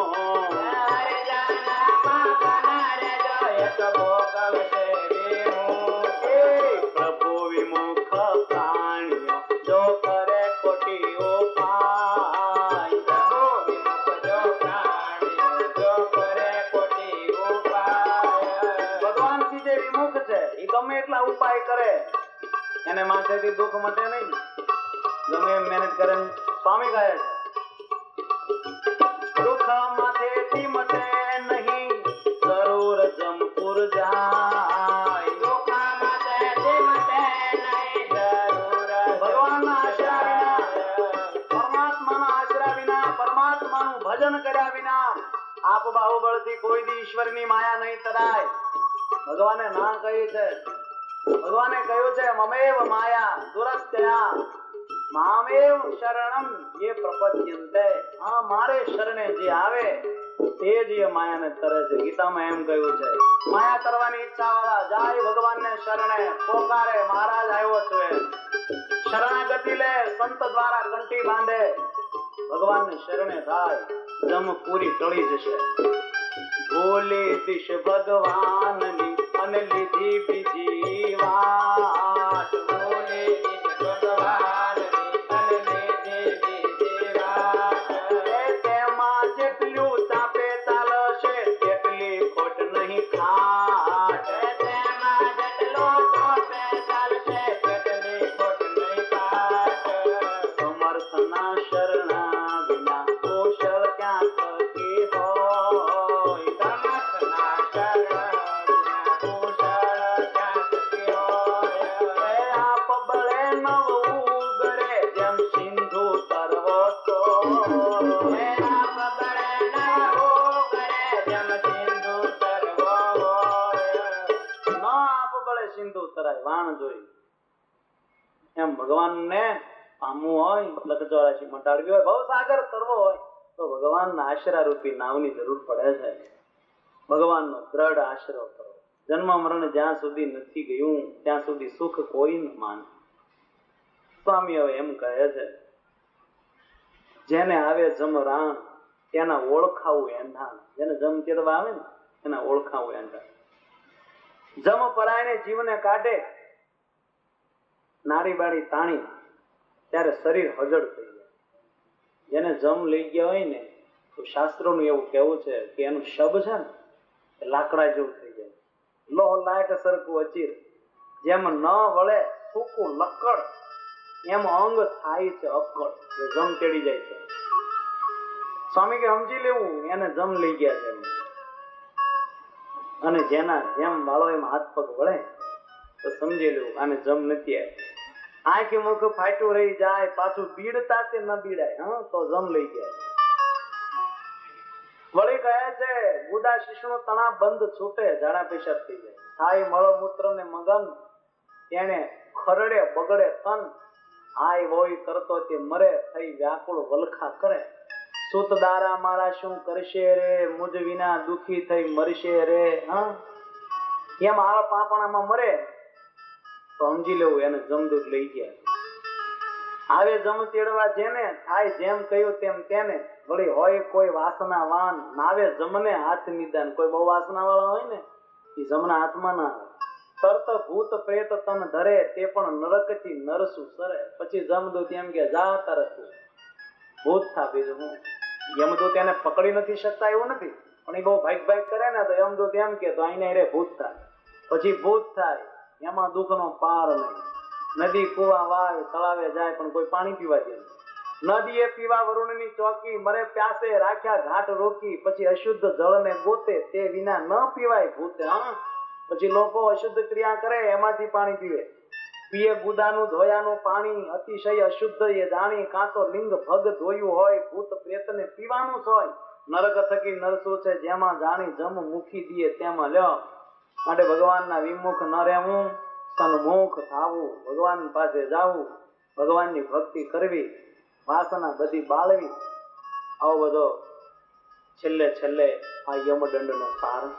પ્રભુ વિમુખ પ્રાણીઓ જો કરે કોટી ઉપાય પ્રભુ વિમુખ જો પ્રાણીઓ જો કરે કોટી ઉપાય. ભગવાન થી જે વિમુખ છે એ ગમે એટલા ઉપાય કરે એને માથેથી દુઃખ મટે નહીં. ગમે એમ મહેનત કરે. સ્વામી કહે છે દુઃખ માથેથી મટે નહીં જરૂર જમપુર જાય આપ બાહુબળથી કોઈ દી ઈશ્વરની માયા નહીં તરાય. ભગવાને ના કહી છે. ભગવાને કહ્યું છે મમેવ માયા દુરસ્તયા મામેવ શરણમ યે પ્રપદ્યન્તે. હા, મારે શરણે જે આવે તે જ એ માયાને તરે છે. ગીતામાં એમ કહ્યું છે માયા કરવાની ઈચ્છા વાળા જાય ભગવાનને શરણે, પોકારે મહારાજ આવ્યો છું એમ. શરણાગતિ લે, સંત દ્વારા કંઠી બાંધે, ભગવાનને શરણે થાય, જમ પૂરી ટળી જશે. ભોલે દિશ ભગવાનની અને લીધી બીજી વાત. ભોલે દિશ ભગવાનની અને લીધી બીજી વાત. તેમાં જેટલું તાપે ચાલશે તેટલી ખોટ નહીં ખાટ. તેમાં જેટલું તાપે ચાલશે તેટલી ખોટ નહીં ખાટ. સમર્થના શરણા વિના કૌશલ ક્યાં થકી હોય. સમર્થના શરણા વિના કૌશલ ક્યાં થકી હોય. આપ બળે નવ ઉગરે જેમ સિંધુ તરવો તો. આપ બળે નવ ઉગરે જેમ સિંધુ તરવો હોય. ન આપ બળે સિંધુ તરાય વાણ જોઈ. એમ ભગવાનને પામવું હોય, લખચોરાશી મટાડવી હોય, ભવસાગર તરવો હોય તો ભગવાનના આશરા રૂપી નાવની જરૂર પડે છે. ભગવાનનો દ્રઢ આશરો કરો. જન્મ મરણ જ્યાં સુધી નથી ગયું ત્યાં સુધી સુખ કોઈ ન માને. સ્વામી હવે એમ કહે છે જેને આવે જમ રાણ તેના ઓળખાવું એંધાણ. જેને જમ તેડવા આવે ને એના ઓળખાવું એંધાણ. જમ પરાયણે જીવને કાઢે, નારી બાળી તાણી ત્યારે શરીર હજળ થઈ જાય. જેને જમ લઈ ગયા હોય ને તો શાસ્ત્રોનું એવું કહેવું છે કે એનું શબ છે ને એ લાકડા જેવું થઈ જાય. લોહ લાયક સરખું અચીર. જેમ ન વળે સૂકું લક્કડ એમ અંગ થાય છે અક્કડ. જો જમ તેડી જાય છે. સ્વામી કે સમજી લેવું એને જમ લઈ ગયા છે. અને જેના જેમ વાળો એમ હાથ પગ વળે તો સમજી લેવું આને જમ નથી આવી. આંખી મુખ ફાટ્યું રહી જાય, પાછું બીડતા તે ન બીડાય હા તો જમ લઈ ગયા. વળી કહે છે ગુડા શિશુનું તણા બંધ છૂટે, ઝાડા પેશાબ થઈ જાય. થાય મળમૂત્ર ને મગન તેને ખરડે બગડે તન. હાય વોય કરતો તે મરે, થઈ વ્યાકુળ વલખા કરે. સુતદારા મારા શું કરશે રે, મુજ વિના દુખી થઈ મરશે રે. હા એમ હાલ પાપણામાં મરે તો સમજી લેવું એને જમદૂત લઈ ગયા. આવે જમ તેડવા જેને થાય જેમ કહ્યું તેમ તેને. વળી હોય કોઈ વાસના વાન નાવે જમને હાથ નિદાન. કોઈ બહુ વાસના વાળા હોય ને એ જમના હાથમાં ના આવે. તરત ભૂત પ્રેત તન ધરે તે પણ નરક થી નરસું સરે. પછી જમદૂત એમ કે જા તરત ભૂત થા. બીજું હું યમદૂત એને પકડી નથી શકતા એવું નથી, પણ એ બહુ ભાગ ભાગ કરે ને તો યમદૂત એમ કે તો આઈને રે ભૂત થાય. પછી ભૂત થાય એમાં દુઃખ નો પાર નહીં. નદી કુવા વાય તળાવે જાય પણ કોઈ પાણી પીવા દે. નદીએ પીવા વરુણની ચોકી, મરે પ્યાસે રાખ્યા ઘાટ રોકી. પછી અશુદ્ધ જળને ગોતે તે વિના ન પીવાય ભૂત. હા પછી લોકો અશુદ્ધ ક્રિયા કરે એમાંથી પાણી પીવે. પીએ ગુદાનું ધોયાનું પાણી અતિશય અશુદ્ધ એ જાણી. કાં તો લિંગ ભગ ધોયું હોય ભૂત પ્રેતને પીવાનું જ હોય. નરક થકી નરસું છે જેમાં જાણી જમ મુખી દીએ તેમાં લ્યો. માટે ભગવાનના વિમુખ ન રહેવું, સન્મુખ થાવું, ભગવાન પાસે જાવું, ભગવાનની ભક્તિ કરવી, વાસના બધી બાળવી. આવો બધો છેલ્લે છેલ્લે આ યમદંડનો સાર છે.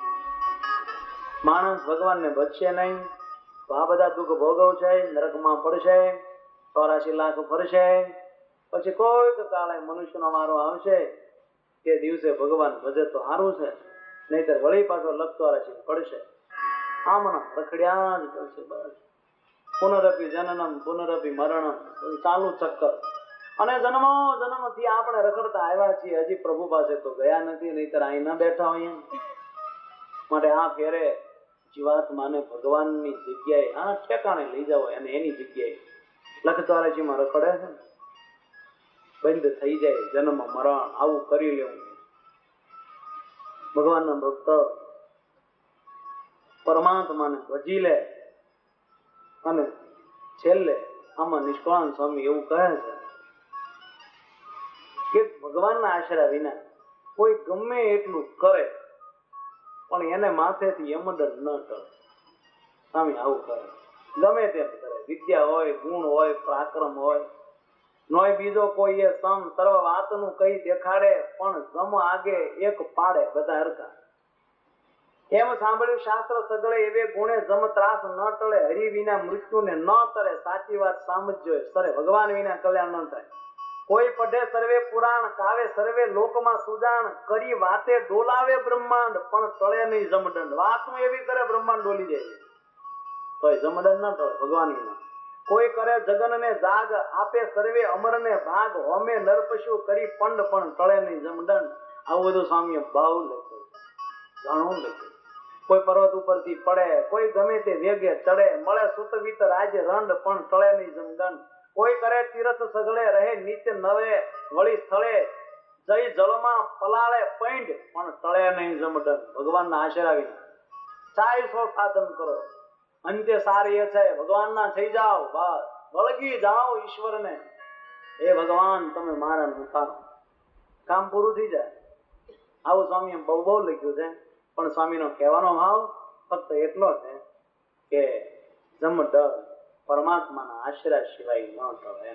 માણસ ભગવાનને ભજશે નહીં તો આ બધા દુઃખ ભોગવશે, નરકમાં પડશે, ચોરાશી લાખ ફરશે. પછી કોઈક કાળે મનુષ્યનો વારો આવશે તે દિવસે ભગવાન ભજે તો સારું છે, નહીતર વળી પાછો લક્ષવારાશી પડશે. આમના રખડ્યા જ કરશે બસ. પુનરપી જનનમ પુનરપી મરણમ ચાલુ ચક્કર. અને જન્મો જન્મથી આપણે રખડતા આવ્યા છીએ, હજી પ્રભુ પાસે તો ગયા નથી, નહીતર અહીં ન બેઠા હોઈએ. માટે આ ફેરે જીવાત્માને ભગવાનની જગ્યાએ આ ઠેકાણે લઈ જાવ અને એની જગ્યાએ. લખચોરાશીમાં રખડે છે બંધ થઈ જાય જન્મ મરણ, આવું કરી લેવું. ભગવાનના ભક્ત પરમાત્માને ભજી લે અને છેલ્લે આમાં નિષ્કાળ સ્વામી એવું કહે છે કે ભગવાનના આશરા વિના કોઈ ગમે એટલું કરે પણ એને માથેથી યમદંડ ન ટળે. સ્વામી આવું કરે, ગમે તેમ કરે, વિદ્યા હોય, ગુણ હોય, પરાક્રમ હોય, નોય બીજો કોઈ એ સમ સર્વ વાતનું કઈ દેખાડે પણ જમ આગે એક પાડે બધા હરકા. એમ સાંભળ્યું શાસ્ત્ર સગળે એવે ગુણે જમ ત્રાસ ન ટળે, હરિ વિના મૃત્યુને ન તરે. સાચી વાત સમજજો, સરે ભગવાન વિના કલ્યાણ ન થાય. કોઈ પઢે સર્વે પુરાણ, કાવે સર્વે લોકમાં સુજાણ, કરી વાતે ડોલાવે બ્રહ્માંડ પણ ટળે નહીં જમદંડ. વાતનું એવી કરે બ્રહ્માંડ ડોલી જાય તો જમદંડ ન ટળે ભગવાન વિના. કોઈ કરે જગન ને જાગ, આપે સર્વે અમર ને ભાગ, હોમે નર પશુ કરી પંડ પણ ટળે નહીં જમદંડ. આવું બધું સ્વામીએ ભાવ લખ્યું, ઘણું લખ્યું. કોઈ પર્વત ઉપરથી પડે, કોઈ ગમે તે વેગે ચડે, મળે સુત વિત રાજ રંડ પણ ટળે નહીં જમદંડ. કોઈ કરે તીરથ સગળે રહે નીચે નવે, વળી સ્થળે જઈ જળમાં પલાળે પૈંડ પણ ટળે નહીં જમદંડ. ભગવાનના આશરા વિના ચારસો સાધન કરો, અંતે સારી એ છે ભગવાનના થઈ જાઓ, બસ વળગી જાઓ ઈશ્વરને. હે ભગવાન તમે મારા ઉતારો, કામ પૂરું થઈ જાય. આવું સ્વામીએ બહુ બહુ લખ્યું છે. પણ સ્વામીનો કહેવાનો ભાવ ફક્ત એટલો છે કે જમદંડ પરમાત્માના આશરા સિવાય ન ટળે.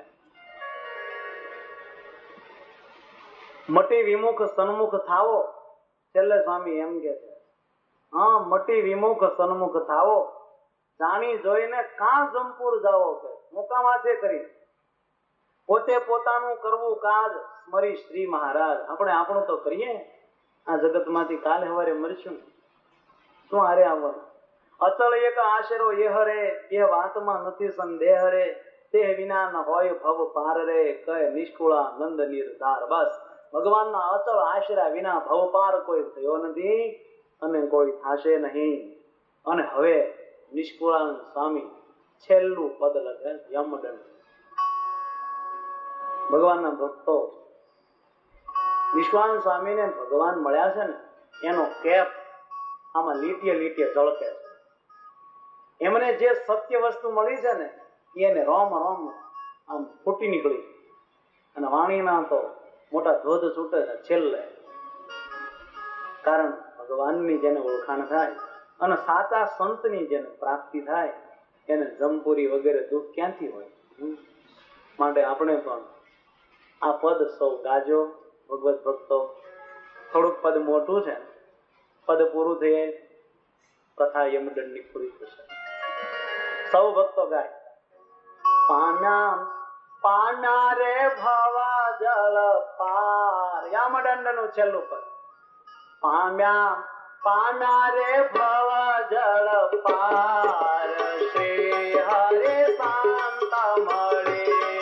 મટી વિમુખ સન્મુખ થાવો, છેલ્લે સ્વામી એમ કે છે, હા મટી વિમુખ સન્મુખ થાવો, જાણી જોઈને કાં જમપુર જાવો, કે મોકા માથે કરી પોતે પોતાનું કરવું કાજ, સ્મરી શ્રી મહારાજ. આપણે આપણું તો કરીએ, આ જગત માંથી કાલે સવારે મરશું, શું હારે આવવાનું. અચળ એક આશરો એ હરે, એ વાતમાં નથી સંદેહ રે, તે વિના ન હોય ભવ પાર રે, કહે નિષ્કુળા નંદ નિર્ધાર. બસ ભગવાનના અચળ આશરા વિના ભવ પાર કોઈ થયો નથી અને કોઈ થશે નહીં. અને હવે નિષ્કુળાનંદ સ્વામી છેલ્લું પદ લખે યમદંડ. ભગવાનના ભક્તો નિષ્કુળાનંદ સ્વામીને ભગવાન મળ્યા છે ને, એનો કેપ આમાં લીટીએ લીટીએ ઝળકે છે. એમને જે સત્ય વસ્તુ મળી છે ને એને રોમ રોમ આમ ફૂટી નીકળી, અને વાણીના તો મોટા ધોધ છૂટે છે છેલ્લે. કારણ ભગવાનની જેને ઓળખાણ થાય અને સાચા સંતની જેને પ્રાપ્તિ થાય એને જમપુરી વગેરે દુઃખ ક્યાંથી હોય. માટે આપણે પણ આ પદ સૌ ગાજો ભગવત ભક્તો. થોડુંક પદ મોટું છે, પદ પૂરું થઈ કથા યમદંડની પૂરી થશે. સૌ ભક્તો ગાય. પાના પાના રે ભવા જળ પાર, યમદંડ નું છેલ્લું પદ. પામ્યા પાના રે ભવા જળ પાર, શ્રી હરે શાંત મળે.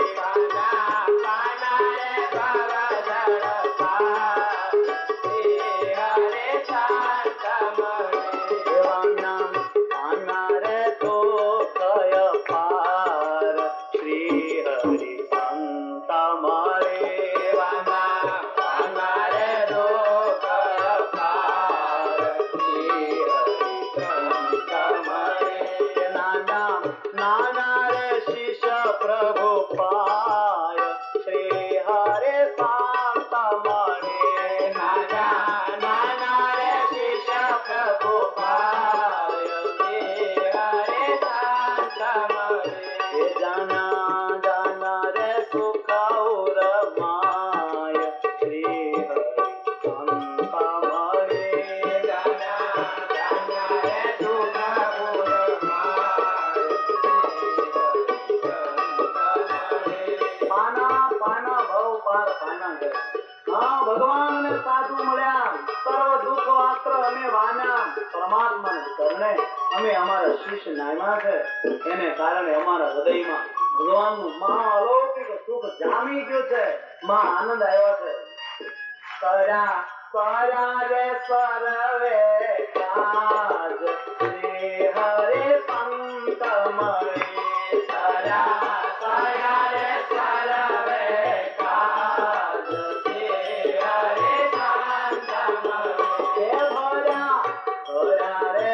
અમે અમારા શિષ્ય નામ્યા છે, એને કારણે અમારા હૃદયમાં ભગવાનનું મહા અલૌકિક સુખ જામી ગયું છે, મહા આનંદ આવ્યો છે. સરા સરા રે સરવે કાજ, શ્રી હરે સંત મળે. સરા સરા રે સરવે કાજ, શ્રી હરે સંત મળે. ભરા ભરા રે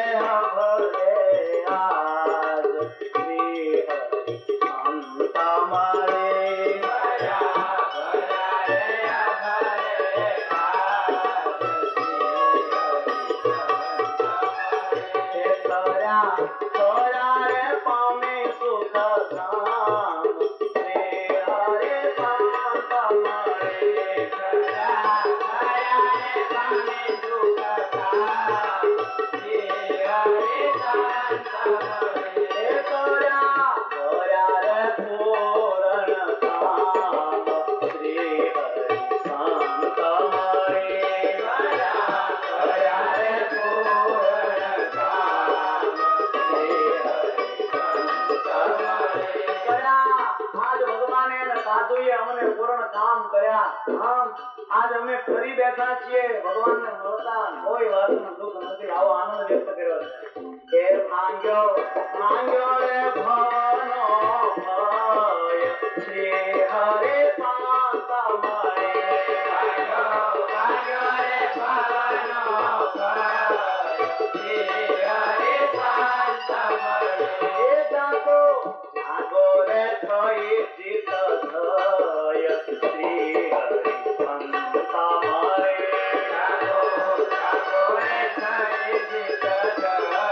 સ્વામીએ અમને પૂર્ણ કામ કર્યા. આમ આજ અમે ફરી બેઠા છીએ ભગવાનને મળતા, કોઈ વાતનું દુઃખ નથી. આવો આનંદ વ્યક્ત કર્યો છે. એ ભાંગ્યો ભાંગ્યો રે ભવનો ભય, શ્રી હરે શાંત મળે. ભાંગ્યો ભાંગ્યો રે ભવનો ભય, શ્રી હરે શાંત મળે. એ જાગો જાગો રે થઈ જીત થય, શ્રી હરિ સંત મળે. જાગો જાગો રે થઈ જીત થય,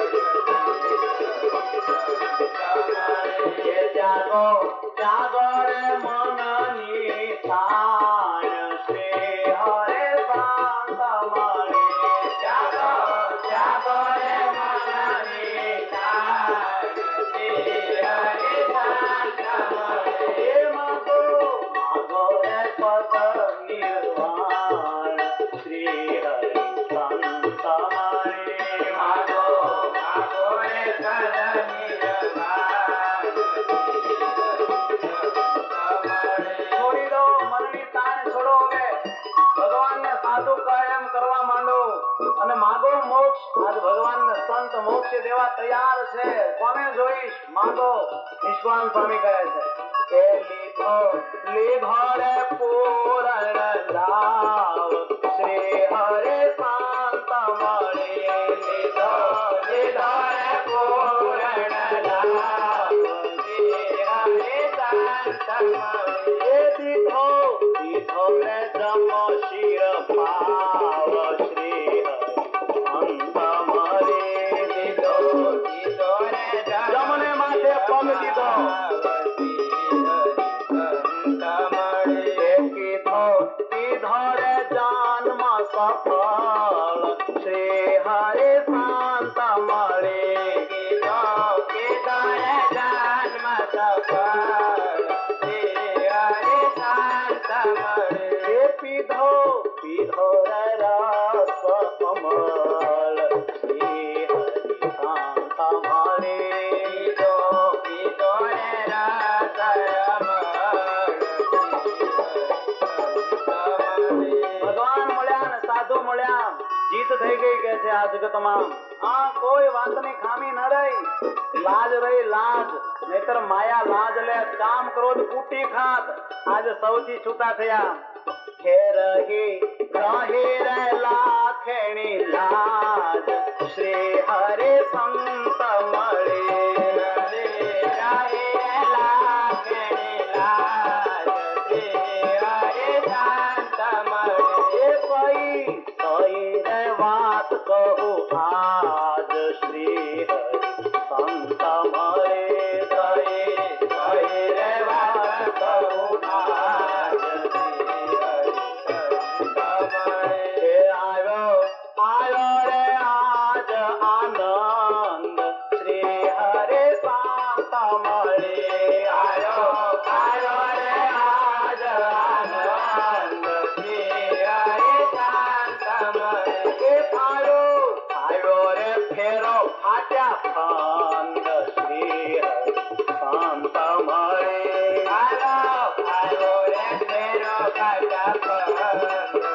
જાગો જાગો રે મનની તાણ, શ્રી હરે શાંત મળે. જાગો જાગો રે મનની તાણ, શ્રી હરે શાંત મળે. એ માગો માગો રે પદ નિર્વાણ, શ્રી હરિ સંત મળે. માગો માગો રે પદ નિર્વાણ, છોડી દો મનની તાણ, છોડો. હવે ભગવાનને સાધુ કહે એમ કરવા માંડો અને માગો મોક્ષ. આજ ભગવાનને સંત મોક્ષ દેવા તૈયાર છે. કોને જોઈશ? માગો. નિષ્કામ સ્વામી કહે છે કે લીધો લીધો રે પૂરણ લાવ, શ્રી હરે શાંત મળે. લીધો લીધો રે પૂરણ લાવ, શ્રી હરે શાંત મળે. એ દીધો દીધો રે જમ શિર પાવ, શ્રી હરિ સંત મળે. દીધો દીધો રે જમને માથે પગ દીધો, કીધો કીધો રે જન્મ સફળ, શ્રી હરે શાંત મળે. કીધો કીધો રે જન્મ સફળ, શ્રી હરે શાંત મળે. એ પીધો પીધો રે રસ અમલ, શ્રી હરિ શાંત મળે. પીધો પીધો રે રસ અમલ, ભગવાન મળ્યા ને સાધુ મળ્યા, જીત થઈ ગઈ કે છે આ જગતમાં. આ કોઈ વાતની ખામી ન રહી. લાજ રહી લાજ, નહીતર માયા લાજ લે. કામ ક્રોધ કુટી ખાત, આજે સૌથી છૂટા થયા. ખેરહી રહી રે લાખેણી લાજ, શ્રી હરે સંત મળે. રહી રે લાખેણી લાજ, શ્રી હરે શાંત મળે. એ સઈ સઈ રે વાત કહું આજ, શ્રી હરિ સંત મળે. સઈ સઈ રે વાત કહું આજ, શ્રી હરિ સંત મળે. એ આવ્યો આવ્યો રે આજ આનંદ, શ્રી હરે શાંત મળે. આવ્યો આવ્યો રે આજ આનંદ, શ્રી હરે શાંત મળે. એ આવ્યો આવ્યો રે ફેરો ફાટ્યા ફંદ, શ્રી હરિ શાંત મળે. આવ્યો આવ્યો રે ફેરો ફાટ્યા ફંદ,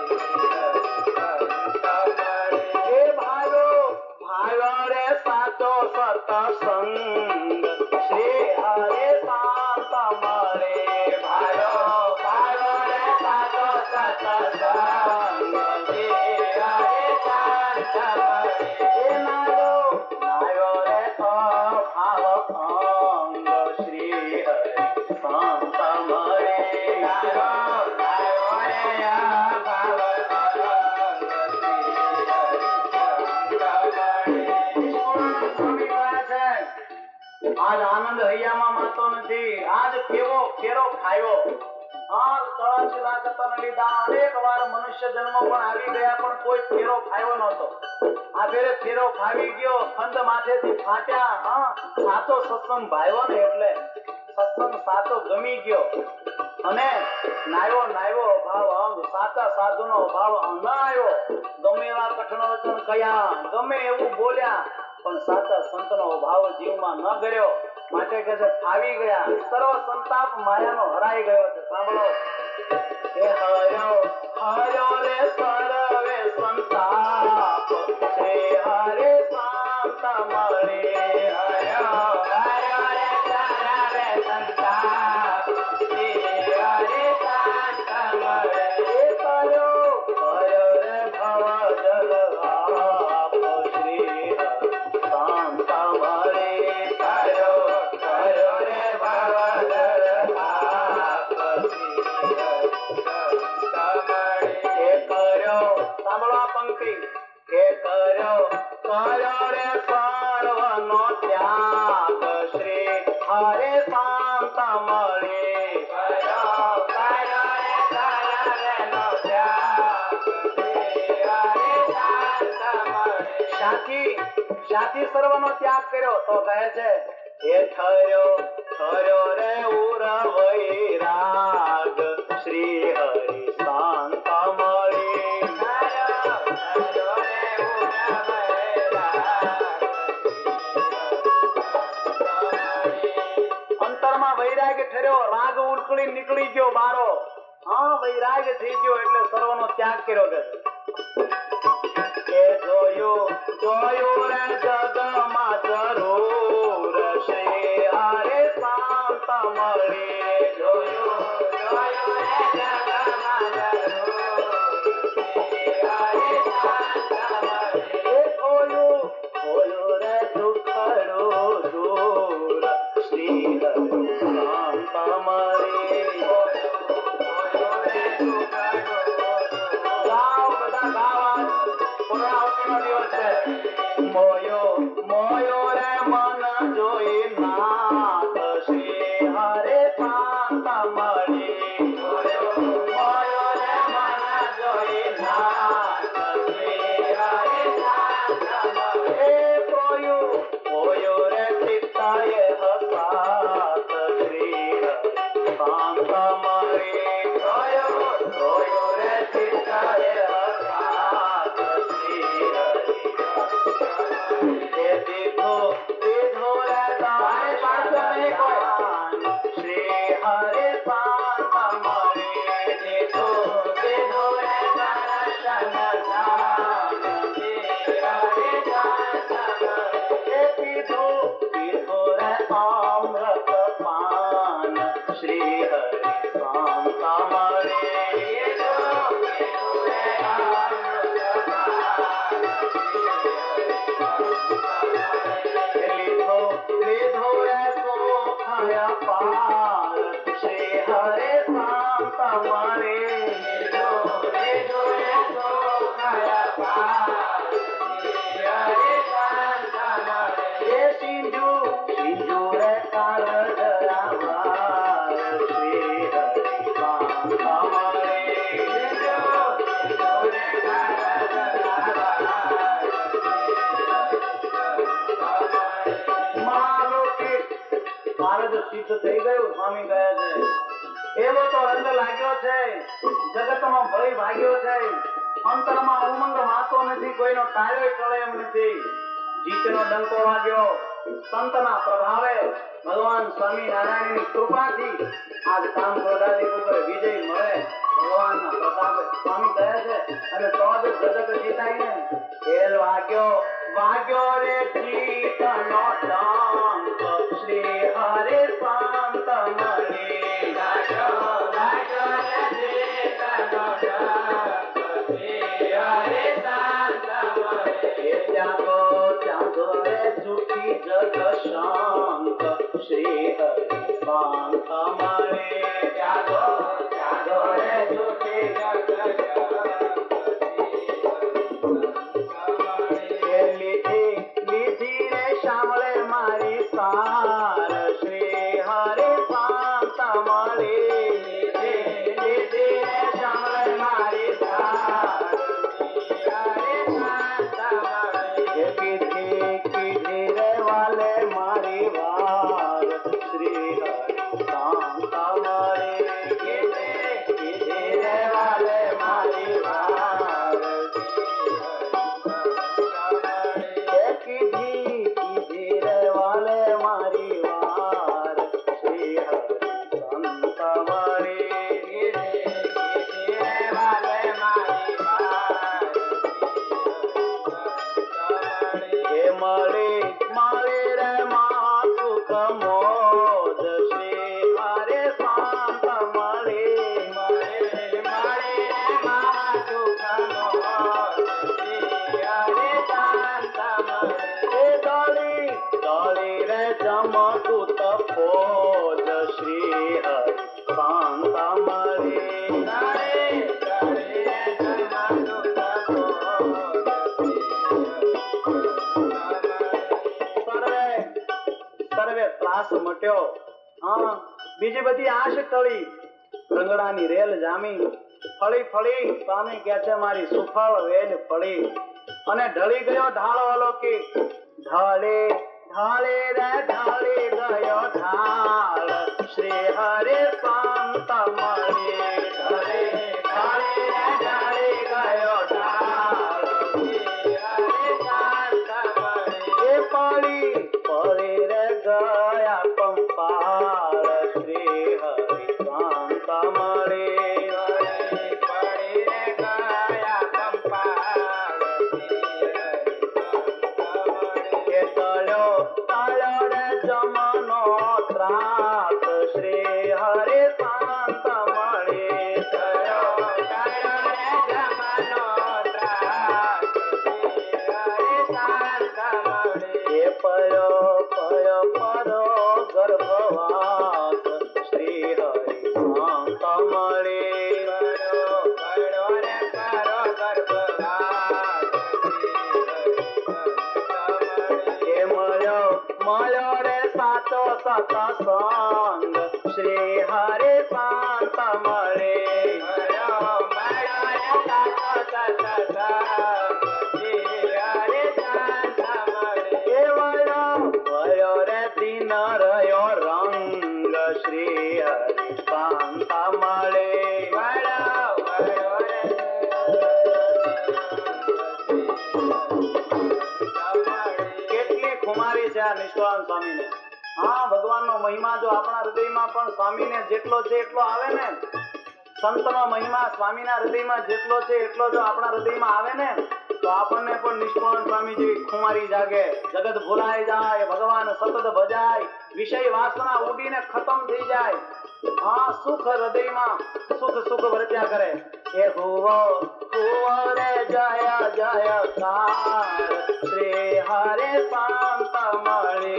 એ ભાઈઓ ભાઈઓ રે સાચો સતસંગ, શ્રી હરે શાંત મળે. ભાઈઓ ભાઈઓ રે સાચો સતસંગ, શ્રી હરે શાંત મળે. એ નાયો નાયો રે અભાવ અંગ, શ્રી હરિ શાંત મળે. નાયો નાયો રે અભાવ અંગ, આજ આનંદ હૈયામાં માતો નથી. આજ કેવો ફેરો ખાયો. હાલ ચોરાસી લાખ હતા લીધા, અનેક વાર મનુષ્ય જન્મ પણ આવી ગયા, પણ કોઈ ફેરો ખાયો નહોતો. આ ફેરે ફેરો ખાવી ગયો, ખંડ માથેથી ફાટ્યા. હા, સાચો સત્સંગ ભાઈઓ ને એટલે સત્સંગ સાચો ગમી ગયો. અને નાયો નાયો ભાવ અંગ, સાચા સાધુ નો ભાવ ન આવ્યો. ગમે એવા કઠણ વચન કયા, ગમે એવું બોલ્યા, પણ સાચા સંત નો ભાવ જીવમાં ન ગયો. માટે કે છે ફાવી ગયા સર્વ સંતાપ માયાનો હરાઈ ગયો છે. સાંભળો એ હર્યો હર્યો રે સર્વે સંતાપ શ્રી હરે શાંત મળે. હર્યો હર્યો રે સર્વે સંતાપ શ્રી હરે શાંત મળે. એ કર્યો કર્યો રે ભવ જલ આપ શ્રી શાંત મળે. કર્યો કર્યો રે ભવ જલ આપ સાંભળો આ પંક્તિ કે કર્યો કર્યો રે સર્વનો ત્યાગ શ્રી હરે શાંત મળે. કર્યો કર્યો રે સર્વનો ત્યાગ શ્રી હરે શાંત મળે. શાથી શાથી સર્વનો ત્યાગ કર્યો તો કહે છે એ ઠર્યો ઠર્યો રે ઉર વૈરાગ શ્રી હરિ શાંત મળે. અંતરમાં વૈરાગ ઠર્યો રાગ ઉલકડી નીકળી ગયો બારો. હા વૈરાગ થઈ ગયો એટલે સર્વનો ત્યાગ કર્યો કે જોયું જોયું રે જગમાં જરૂર શ્રી હરે શાંત મળે. જોયું જોયું રે જગમાં જરૂર શ્રી હરે શાંત મળે. એ ખોયું ખોયું રે દુખડું દૂર શ્રી હરે શાંત મળે. મોયો મોયો રે મન જોઈ નાથ શ્રી હરે શાંત મળે. મોયો મોયો રે મન જોઈ નાથ શ્રી હરે શાંત મળે. પોયું પોયું રે ચિત્તાએ હસાત શ્રી હરે શાંત મળે. પોયો પોયો રે ચિત્તાએ હસાત શ્રી હરે દીધો દીધો રે શ્રી હરે શાંત મળે. દીધો દીધો રે દર્શન દાન શ્રી હરે શાંત મળે. પીધો પીધો રે અમૃત પાન શ્રી હરે શાંત મળે. પીધો પીધો રે અમૃત પાન લીધો લીધો રે સોખયા પાર શ્રી હરે શાંત મળે. લીધો લીધો રે સોખયા પાર શ્રી હરે શાંત મળે. એ સિંધુ સિંધુ રે કાળ જરાવાર શ્રી હરે શાંત મળે. સિંધુ સિંધુ રે કાળ જરાવાર સિદ્ધ થઈ ગયું. સ્વામી કહે છે એવો તો રંગ લાગ્યો છે જગતમાં ભય ભાગ્યો છે. અંતરમાં ઉમંગ માતો નથી કોઈનો ટાળ્યો ટળે એમ નથી. જીતનો ડંકો વાગ્યો સંતના પ્રભાવે ભગવાન સ્વામી નારાયણની કૃપાથી આજ કામ ક્રોધાદિક ઉપર વિજય મળે ભગવાનના પ્રતાપે. સ્વામી કહે છે અને તો જ જગત જીતાય ને. ખેલ વાગ્યો વાગ્યો રે જીતનો ડંક શ્રી હરે શાંત મળે. વાગ્યો વાગ્યો રે જીતનો ડંક શ્રી હરે શાંત મળે. ત્યાગો ત્યાગો રે જુઠી જગ શાંત શ્રી હરે શાંત મળે. ત્યાગો ત્યાગો રે જુઠી જગ લીધી લીધી રે શામળે મારી સાર શ્રી હરે શાંત મળે. લીધી લીધી રે શામળે મારી સાર શ્રી હરે શાંત મળે. કીધી કીધી રે વાલે મારી વાર શ્રી હરે શાંત મળે. કીધી કીધી રે વાલે મારી વાર કીધી કીધી રે વાલે મારી જમદૂત ફોજ શ્રી હરિ શાંતા મળે. સર્વે ત્રાસ મટ્યો. હા, બીજી બધી આશ ટળી, રંગડાની રેલ જામી. ફળી ફળી સ્વામી કહે છે મારી સુફળ વેલ ફળી. અને ઢળી ગયો ઢાળો અલૌકિક. ઢાળે ઢાળે રે ઢાળી ગયો ઢાળ શ્રી હરે શાંત મળે. ઢાળે ઢાળે રે ઢાળી ગયો ઢાળ શ્રી હરે શાંત મળે. એ પડી પડી રે ગયા પંપાળ શ્રી હરિ શાંત મળે. સત્સંગ શ્રી હરે શાંત મળે. વયો રે દિન રહ્યો રંગ શ્રી હરિ શાંત મળે. કેટલી ખુમારી છે આ નિષ્ઠાવાન સ્વામીને. હા, ભગવાનનો મહિમા જો આપણા હૃદયમાં પણ સ્વામીને જેટલો છે એટલો આવે ને, સંતનો મહિમા સ્વામીના હૃદયમાં જેટલો છે એટલો જો આપણા હૃદયમાં આવે ને, તો આપણને પણ નિષ્ઠાવાન સ્વામી જેવી ખુમારી જાગે. જગત ભૂલાઈ જાય, ભગવાન સતત ભજાય, વિષય વાસના ઉડીને ખતમ થઈ જાય. હા, સુખ હૃદયમાં સુખ સુખ વર્ત્યા કરે. એ હુવો હુવો રે જય જય કાર શ્રી હરે શાંત મળે.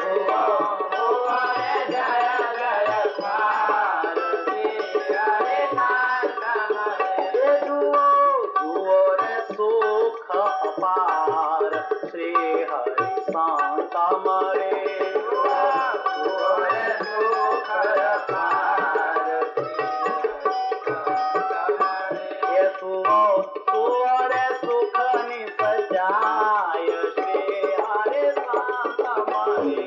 શ્રી હરિ શાંત મળે. એ સુવો સુવો રે સુખની સજાય શ્રી હરિ શાંત મળે.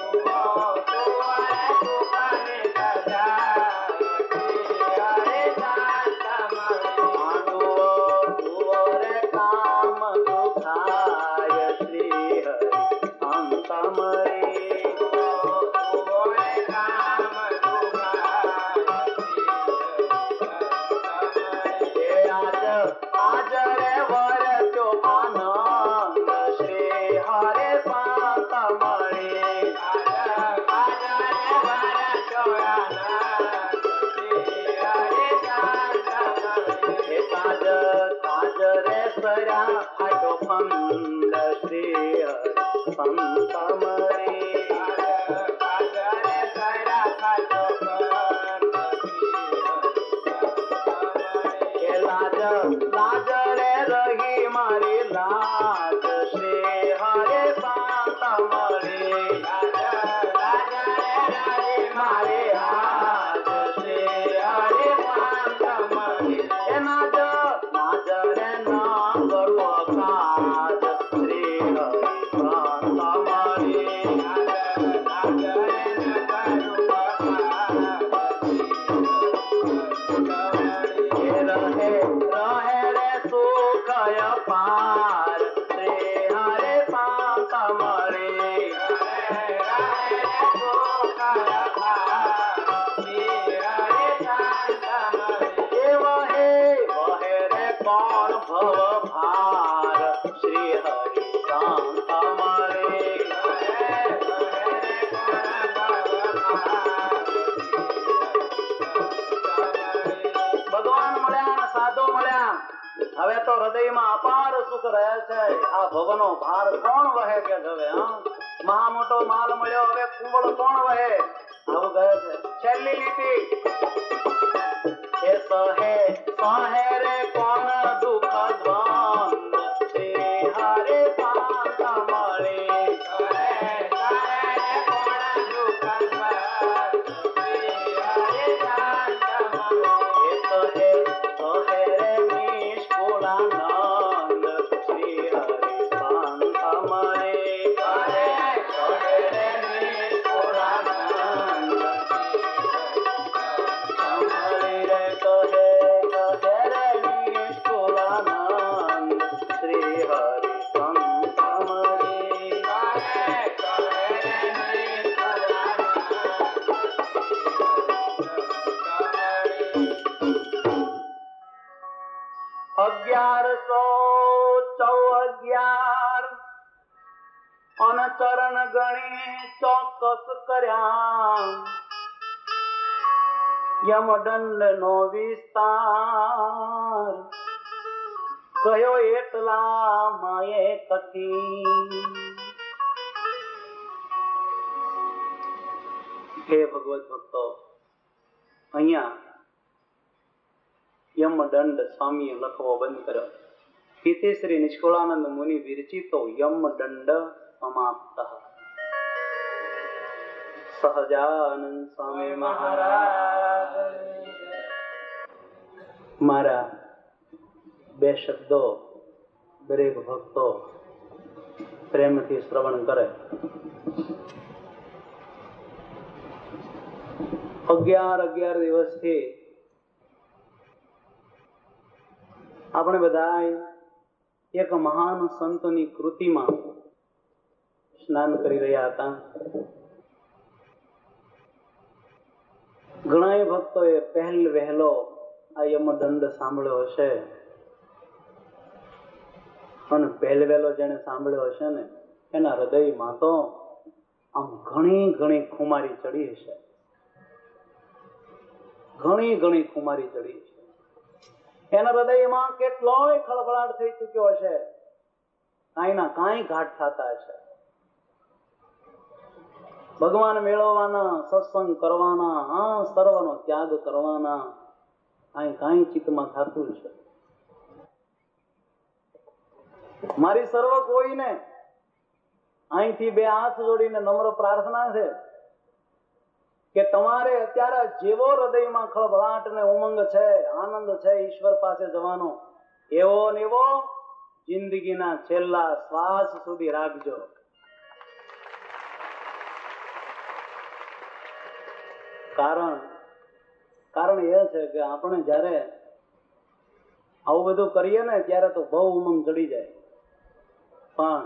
હવે તો હૃદયમાં અપાર સુખ રહે છે. આ ભવનો ભાર કોણ વહે કે હવે. હા, મહા મોટો માલ મળ્યો, હવે કુંવળ કોણ વહે? આવું કહે છે. છેલ્લી લીટી એ સહે સહે રે કોણ દુઃખ દ્વંદ શ્રી હરે શાંત મળે. સહે સહે રે કોણ દુઃખ દ્વંદ શ્રી હરે શાંત મળે. એ સહે સહે રે નિષ્કુળાનંદ શ્રી હરે શાંત મળે. અગિયારસો ચૌ અગિયાર અનચરણ ગણી ચોક્કસ કર્યા. યમદંડ નો વિસ્તાર કયો એટલા માયે કઠી. હે ભગવત ભક્તો, અહીંયા યમદંડ સ્વામીએ લખવો બંધ કર્યો. ઇતિ શ્રી નિષ્કુળાનંદ મુનિ વિરચિતો યમદંડ સમાપ્ત. સહજાનંદ સ્વામી મહારાજ. મારા બે શબ્દો દરેક ભક્તો પ્રેમથી શ્રવણ કરે. અગિયાર અગિયાર દિવસથી આપણે બધા એક મહાન સંતની કૃતિમાં સ્નાન કરી રહ્યા હતા. ઘણા ભક્તોએ પહેલ વહેલો આ યમદંડ સાંભળ્યો હશે, અને પહેલ વહેલો જેને સાંભળ્યો હશે ને એના હૃદયમાં તો આમ ઘણી ઘણી ખુમારી ચડી હશે. ઘણી ઘણી ખુમારી ચડી છે. એના હૃદયમાં કેટલોય ખળભળાટ થઈ ચુક્યો હશે. કાંઈ ના કાંઈ ઘાટ થતા હશે. ભગવાન મેળવવાના, સત્સંગ કરવાના, હા સર્વનો ત્યાગ કરવાના કાંઈ કાંઈ ચિત્તમાં થતું છે. મારી સર્વ કોઈને અહીંથી બે હાથ જોડીને નમ્ર પ્રાર્થના છે કે તમારે અત્યારે જેવો હૃદયમાં ખળભળાટ ને ઉમંગ છે, આનંદ છે ઈશ્વર પાસે જવાનો, એવો ને એવો જિંદગીના છેલ્લા શ્વાસ સુધી રાખજો. કારણ કારણ એ છે કે આપણે જયારે આવું બધું કરીએ ને ત્યારે તો બહુ ઉમંગ ચડી જાય, પણ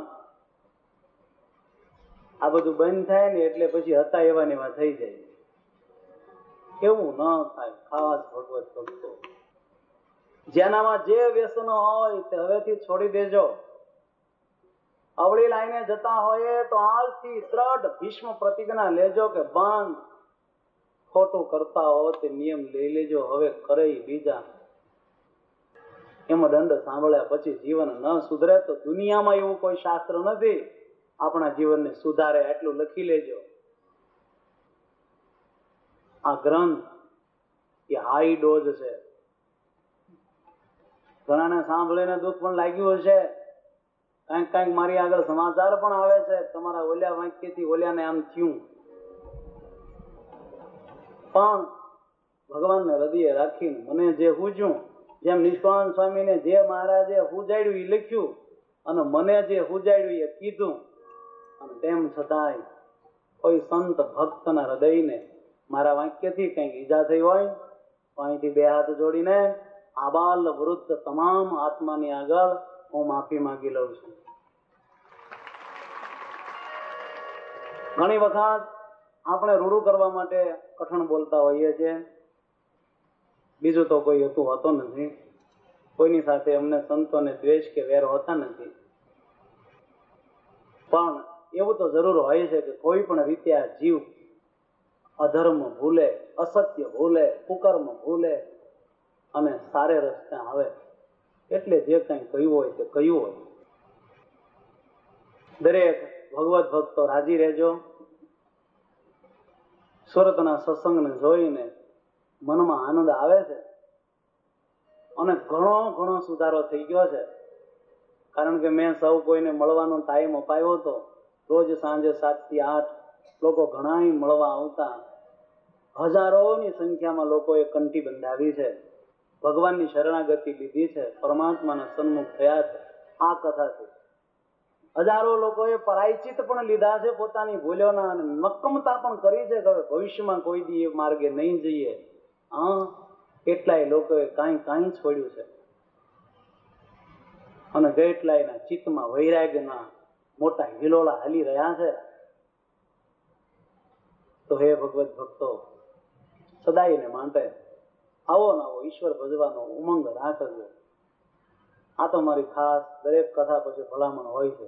આ બધું બંધ થાય ને એટલે પછી હતા એવા ને એવા થઈ જાય. કેવું ન થાય. ખાસ ભગવત ભક્તો, જેનામાં જે વ્યસનો હોય તે હવેથી છોડી દેજો. અવળી લાઈને જતા હોય તો આજથી દ્રઢ ભીષ્મ પ્રતિજ્ઞા લેજો કે બંધ. ખોટું કરતા હો તે નિયમ લઈ લેજો, હવે કરે બીજા. એમાં દંડ સાંભળ્યા પછી જીવન ન સુધરે તો દુનિયામાં એવું કોઈ શાસ્ત્ર નથી આપણા જીવનને સુધારે, એટલું લખી લેજો. આ ગ્રંથ એ હાઈ ડોઝ છે. ઘણાને સાંભળીને દુઃખ પણ લાગ્યું હશે. કઈક કઈક મારી આગળ સમાચાર પણ આવે છે, તમારા ઓલ્યા વાક્યથી ઓલ્યાને આમ થયું. પણ ભગવાનને હૃદય રાખીને મને જે હુજ્યું, જેમ નિષ્કુળાનંદ સ્વામીને જે મહારાજે હુજાડ્યું એ લખ્યું, અને મને જે હુજાડ્યું એ કીધું, અને તેમ છતાંય કોઈ સંત ભક્તના હૃદયને મારા વાક્યથી કંઈક ઈજા થઈ હોય તો અહીંથી બે હાથ જોડીને આબાલ વૃદ્ધ તમામ આત્માની આગળ હું માફી માંગી લઉં છું. ઘણી વખત આપણે રૂડું કરવા માટે કઠણ બોલતા હોઈએ છીએ. બીજું તો કોઈ હેતુ હોતો નથી. કોઈની સાથે અમને સંતોને દ્વેષ કે વેર હોતા નથી. પણ એવું તો જરૂર હોય છે કે કોઈ પણ રીતે આ જીવ અધર્મ ભૂલે, અસત્ય ભૂલે, કુકર્મ ભૂલે અને સારે રસ્તે આવે. એટલે જે કંઈ કહ્યું હોય તે કહ્યું હોય. દરેક ભગવત ભક્તો રાજી રહેજો. સુરતના સત્સંગને જોઈને મનમાં આનંદ આવે છે અને ઘણો ઘણો સુધારો થઈ ગયો છે. કારણ કે મેં સૌ કોઈને મળવાનો ટાઈમ અપાયો હતો. રોજ સાંજે સાત થી આઠ લોકો ઘણા મળવા આવતા. હજારોની સંખ્યામાં લોકોએ કંઠી બંધાવી છે, ભગવાનની શરણાગતિ લીધી છે, પરમાત્માના સન્મુખ થયા છે આ કથાથી. હજારો લોકોએ પરાયચિત પણ લીધા છે પોતાની ભૂલોના, અને નક્કમતા પણ કરી છે કે હવે ભવિષ્યમાં કોઈ દી એ માર્ગે નહીં જઈએ. હા, કેટલાય લોકોએ કાંઈ કાંઈ છોડ્યું છે અને કેટલાયના ચિત્તમાં વૈરાગ્યના મોટા હિલોળા હાલી રહ્યા છે. તો હે ભગવત ભક્તો, સદાયને માટે આવો ને આવો ઈશ્વર ભજવાનો ઉમંગ રાખજો. આ તો મારી ખાસ દરેક કથા પછી ભલામણ હોય છે.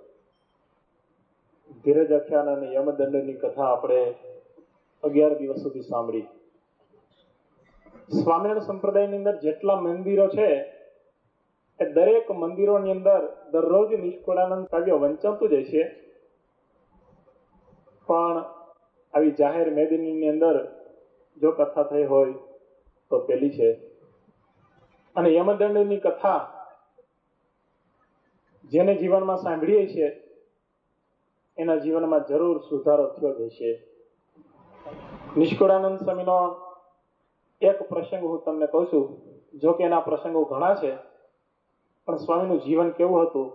ધીરજ આખ્યાન અને યમદંડની કથા આપણે અગિયાર દિવસ સુધી સાંભળી. સ્વામિનારાયણ સંપ્રદાયની અંદર જેટલા મંદિરો છે એ દરેક મંદિરોની અંદર દરરોજ નિષ્કુળાનંદ કાવ્ય વંચાતું જાય છે, પણ આવી જાહેર મેદનીની અંદર જો કથા થઈ હોય તો પેલી છે. અને યમદંડની કથા જેને જીવનમાં સાંભળીએ છીએ એના જીવનમાં જરૂર સુધારો થયો જ હશે. નિષ્કુળાનંદ સ્વામીનો એક પ્રસંગ હું તમને કહું છું. જો કે એના પ્રસંગો ઘણા છે, પણ સ્વામીનું જીવન કેવું હતું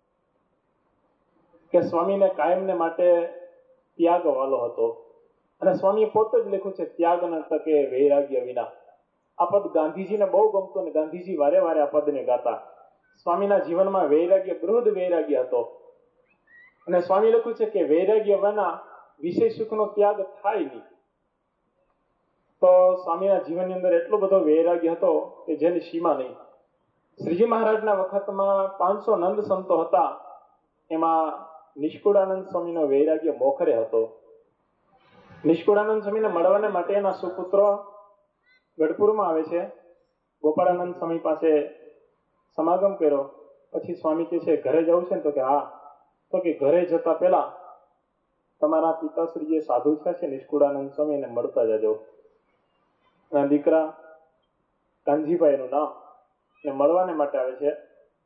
કે સ્વામીને કાયમને માટે ત્યાગ વાલો હતો. અને સ્વામીએ પોતે જ લખ્યું છે, ત્યાગ ન તકે વૈરાગ્ય વિના. આ પદ ગાંધીજીને બહુ ગમતું અને ગાંધીજી વારે વારે આ પદને ગાતા. સ્વામીના જીવનમાં વૈરાગ્ય, બૃહદ વૈરાગ્ય હતો. અને સ્વામી લખ્યું છે કે વૈરાગ્ય વિના વિષય સુખનો ત્યાગ થાય નહીં. તો સ્વામીના જીવનની અંદર એટલો બધો વૈરાગ્ય હતો કે જેની સીમા નહીં. શ્રીજી મહારાજના વખતમાં પાંચસો નંદ સંતો હતા, એમાં નિષ્કુળાનંદ સ્વામીનો વૈરાગ્ય મોખરે હતો. નિષ્કુળાનંદ સ્વામીને મળવાને માટે એના સુપુત્રો ગઢપુરમાં આવે છે. ગોપાળાનંદ સ્વામી પાસે સમાગમ કર્યો. પછી સ્વામી કહે છે, ઘરે જવું છે ને? તો કે હા. તો કે ઘરે જતા પહેલા તમારા પિતાશ્રી જે સાધુ છે નિષ્કુળાનંદ સ્વામી એને મળતા જજો. એના દીકરા કાનજીભાઈ એનું નામ, ને મળવાને માટે આવે છે.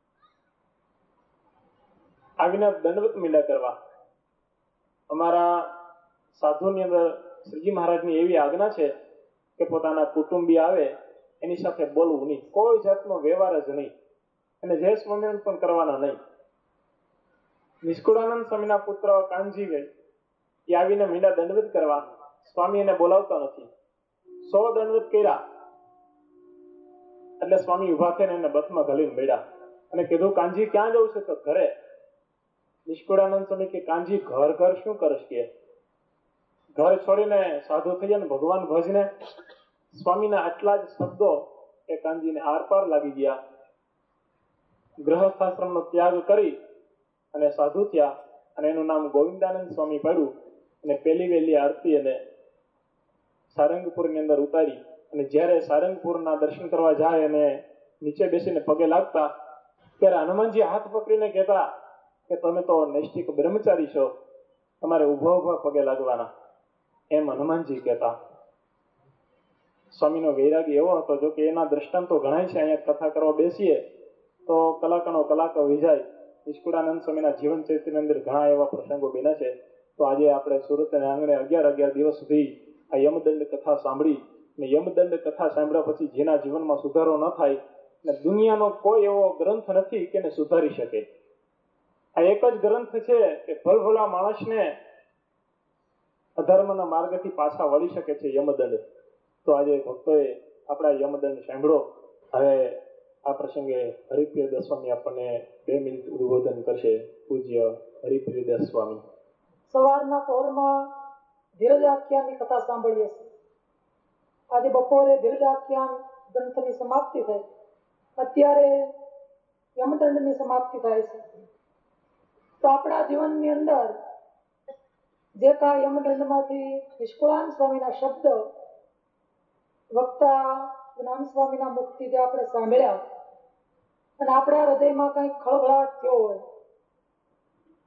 આવીને દંડવત મીંડા કરવા. અમારા સાધુની અંદર શ્રીજી મહારાજની એવી આજ્ઞા છે કે પોતાના કુટુંબી આવે એની સાથે બોલવું નહીં, કોઈ જાતનો વ્યવહાર જ નહીં, અને જય સ્વામિનારાયણ પણ કરવાના નહીં. નિષ્કુળાનંદ સ્વામીના પુત્ર કાનજીભાઈ એ આવીને મીંડા દંડવત કરવા. સ્વામી એને બોલાવતા નથી. સો દંડવત કર્યા એટલે સ્વામી ઉભા થઈને એને બસમાં ઘલીને મળ્યા અને કીધું, કાનજી ક્યાં જવું છે? તો ઘરે. નિષ્કુળાનંદ સ્વામી કે કાનજી ઘર ઘર શું કરશ? કે ઘર છોડીને સાધુ થઈ જાય ને ભગવાન ભજને. સ્વામીના આટલા જ શબ્દો એ કાનજીને આર પાર લાગી ગયા. ગૃહસ્થાશ્રમનો ત્યાગ કરી અને સાધુ થયા, અને એનું નામ ગોવિંદાનંદ સ્વામી પાડ્યું. અને પહેલી વહેલી આરતી અને સારંગપુરની અંદર ઉતારી. અને જ્યારે સારંગપુરના દર્શન કરવા જાય અને નીચે બેસીને પગે લાગતા, ત્યારે હનુમાનજી હાથ પકડીને કહેતા કે તમે તો નૈષ્ઠિક બ્રહ્મચારી છો, તમારે ઉભા ઉભા પગે લાગવાના, એમ હનુમાનજી કહેતા. સ્વામીનો વૈરાગ્ય એવો હતો. જો કે એના દ્રષ્ટાંતો ઘણા છે, અહીંયા કથા કરવા બેસીએ તો કલાકનો કલાક વિજાય. નિષ્કુળાનંદ સ્વામીના જીવન ચરિત્રની અંદર ઘણા એવા પ્રસંગો બન્યા છે. તો આજે આપણે સુરતના આંગણે અગિયાર અગિયાર દિવસ સુધી આ યમદંડ કથા સાંભળી. ને યમદંડ કથા સાંભળ્યા પછી જેના જીવનમાં સુધારો ન થાય, ને દુનિયાનો કોઈ એવો ગ્રંથ નથી કે એને સુધારી શકે. આ એક જ ગ્રંથ છે કે ભલભલા માણસને અધર્મના માર્ગથી પાછા વળી શકે છે, યમદંડ. તો આજે ભક્તોએ આપણા યમદંડ સાંભળો. હવે આ પ્રસંગે હરિપ્રિયદાસ સ્વામી આપણને બે મિનિટ ઉદ્બોધન કરશે. પૂજ્ય હરિપ્રિયદાસ સ્વામી. સવારના પહોરમાં ધીરજ આખ્યાનની કથા સાંભળીએ છીએ. આજે બપોરે ધીરજ આખ્યાન ગ્રંથની સમાપ્તિ થઈ. અત્યારે યમદંડની સમાપ્તિ થાય છે. તો આપણા જીવનની અંદર જે કાંઈ યમદંડમાંથી નિષ્કુળાનંદ સ્વામીના શબ્દ વક્તા જ્ઞાન સ્વામીના મુખથી જે આપણે સાંભળ્યા અને આપણા હૃદયમાં કંઈક ખળભળાટ થયો હોય,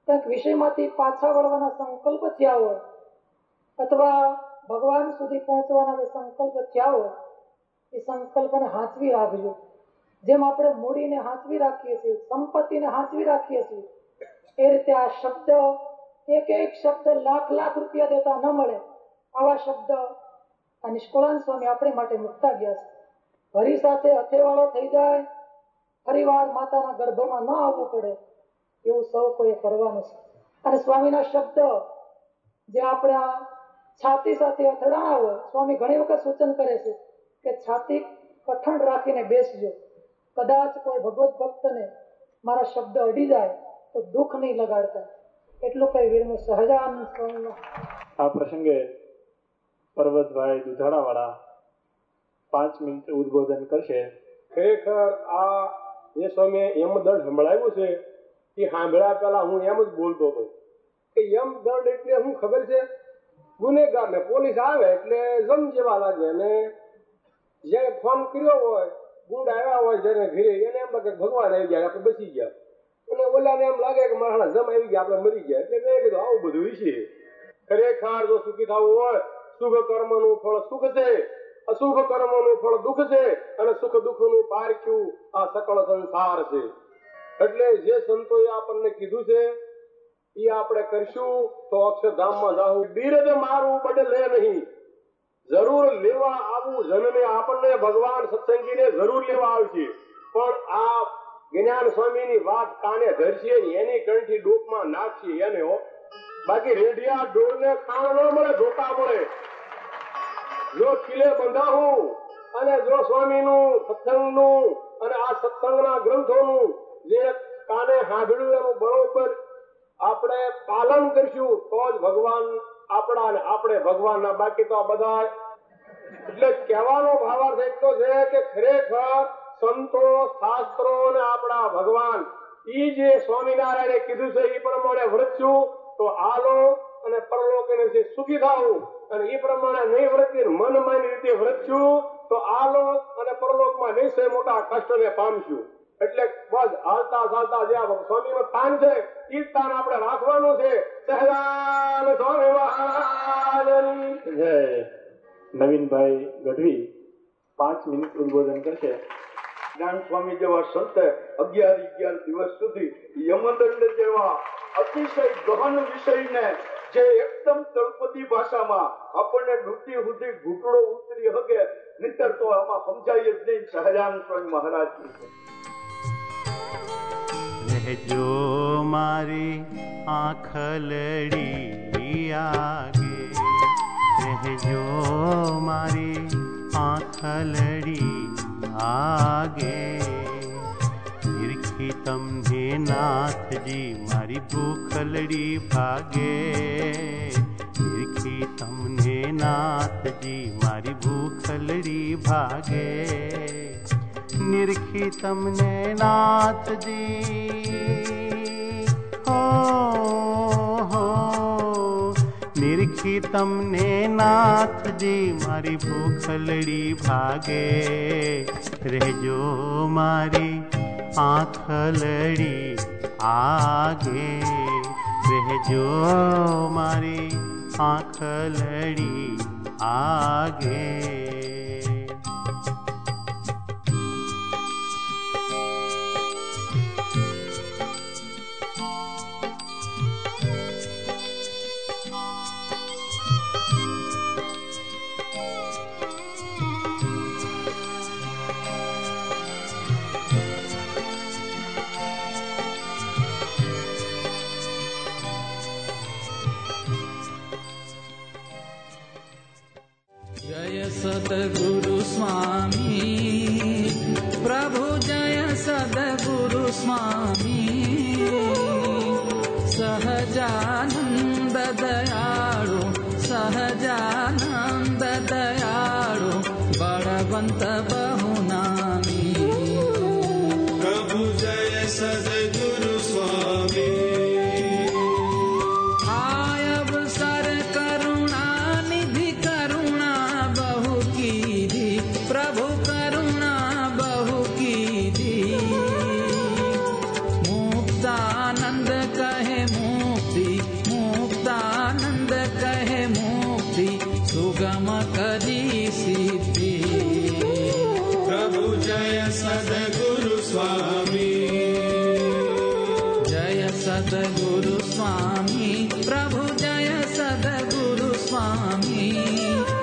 કંઈક વિષયમાંથી પાછા વળવાના સંકલ્પ થયા હોય અથવા ભગવાન સુધી પહોંચવાના જે સંકલ્પ થયા હોય એ સંકલ્પને હાંચવી રાખજો. જેમ આપણે મૂડીને હાંચવી રાખીએ છીએ, સંપત્તિને હાંચવી રાખીએ છીએ, એ રીતે આ શબ્દ, એક એક શબ્દ લાખ લાખ રૂપિયા દેતા ન મળે આવા શબ્દ આ નિષ્કુળાન સ્વામી આપણે માટે મૂકતા ગયા છે. હરી સાથે હથેવાળો થઈ જાય, ફરીવાર માતાના ગર્ભમાં ન આવવું પડે એવું સૌ કોઈ કરવાનું છે. અને સ્વામીના શબ્દ જે આપણે આ છાતી સાથે અથડાણા હોય, સ્વામી ઘણી વખત સૂચન કરે છે કે છાતી કઠણ રાખીને બેસજો. કદાચ કોઈ ભગવત ભક્તને મારા શબ્દ અડી જાય તો દુઃખ નહીં લગાડતા. એટલું કઈ વીરનું સહજાનંદ સ્વામી. આ પ્રસંગે પર્વતભાઈ દુધાળાવાળા પાંચ મિનિટ ઉદબોધન કરશે. ખરેખર આ જે સ્વામીએ યમદંડ સંભળાવ્યું છે એ સાંભળ્યા પહેલા હું એમ જ બોલતો હતો કે યમદંડ એટલે શું ખબર છે? ગુનેગાર ને પોલીસ આવે એટલે જમ જેવા લાગે, અને જ્યારે ફોન કર્યો હોય, ગુંડ આવ્યા હોય જેને ઘરે, એને એમ લાગે ભગવાન આવી ગયા, આપણે બચી ગયા. અને ઓલાને એમ લાગે કે મારા જમ આવી ગયા, આપણે મરી ગયા. એટલે મેં કીધું આવું બધું વિશે ખરેખર જો સુખી થવું હોય, શુભ કર્મનું ફળ સુખ છે, અશુભ કર્મનું ફળ દુઃખ છે, અને સુખ દુઃખનું પારખ્યું આ સકળ સંસાર છે. એટલે જે સંતોએ આપણને કીધું છે એ આપણે કરશું તો અક્ષરધામમાં જાવું. બિરદ મારું બદલે નહીં, જરૂર લેવા આવું જનને. આપણને ભગવાન સત્સંગીને જરૂર લેવા આવશે, પણ આ જ્ઞાન સ્વામીની વાત કાને ધરશે, એની કંઠી ડોકમાં નાખશે એને હો. બાકી રેડિયા ઢોરને ખાણ ન મળે, ધોકા મળે. જો ખીલે બંધાવું અને જો સ્વામીનું સત્સંગનું અને આ સત્સંગના ગ્રંથોનું જે કાને સાંભળ્યું એનું બરોબર આપણે પાલન કરશું તો જ ભગવાન આપણા અને આપણે ભગવાનના. બાકી તો આ બધા એટલે કહેવાનો ભાવાર્થ એક તો છે કે ખરેખર સંતો શાસ્ત્રો અને આપણા ભગવાન ઈ જે સ્વામિનારાયણે કીધું છે એ પ્રમાણે વર્તશું તો આલો અને પરલોક એને સુખી થવું, અને એ પ્રમાણે નહીં વર્તી મન માની રીતે વર્તશું તો આલોક અને પરલોકમાં નિશ્ચય મોટા કષ્ટને પામશું. એટલે બસ હાલતા ચાલતા જે સ્વામીનું સ્થાન છે એ સ્થાન આપણે રાખવાનું છે. સહજાન સ્વામી મહારાજની જય. નવીનભાઈ ગઢવી પાંચ મિનિટ ઉદબોધન કરશે. જ્ઞાન સ્વામી જેવા સંત અગિયાર અગિયાર દિવસ સુધી યમદંડ જેવા અતિશય ગહન વિષયને જે એકદમ તળપદી ભાષામાં આપણને ડૂટી સુધી ઘૂંટડો ઉતરી શકે નહીતર તો આમાં સમજાય જ નહીં. સહજાન સ્વામી મહારાજ રહેજો મારી આંખલડી આગે, રહેજો મારી આંખલડી આગે. નિરખી તમને નાથજી મારી ભૂખલડી ભાગે, નિરખી તમને નાથજી મારી ભૂખલડી ભાગે. નિરખી તમને નાથજી હો હો, નિરખી તમને નાથજી મારી ભૂખલડી ભાગે. રહેજો મારી આંખલડી આગે, રહેજો મારી આંખલડી આગે. जय सद्गुरु स्वामी प्रभु, जय सद्गुरु स्वामी. सहजानंद दयाळु, सहजानंद दयाळु, बळवंत बहुनामी. प्रभु जय सद्गुरु स्वामी. मुक्तानंद कहे સુગમ કરી સિદ્ધિ. પ્રભુ જય સદગુરુ સ્વામી, જય સદગુરુ સ્વામી, પ્રભુ જય સદગુરુ સ્વામી.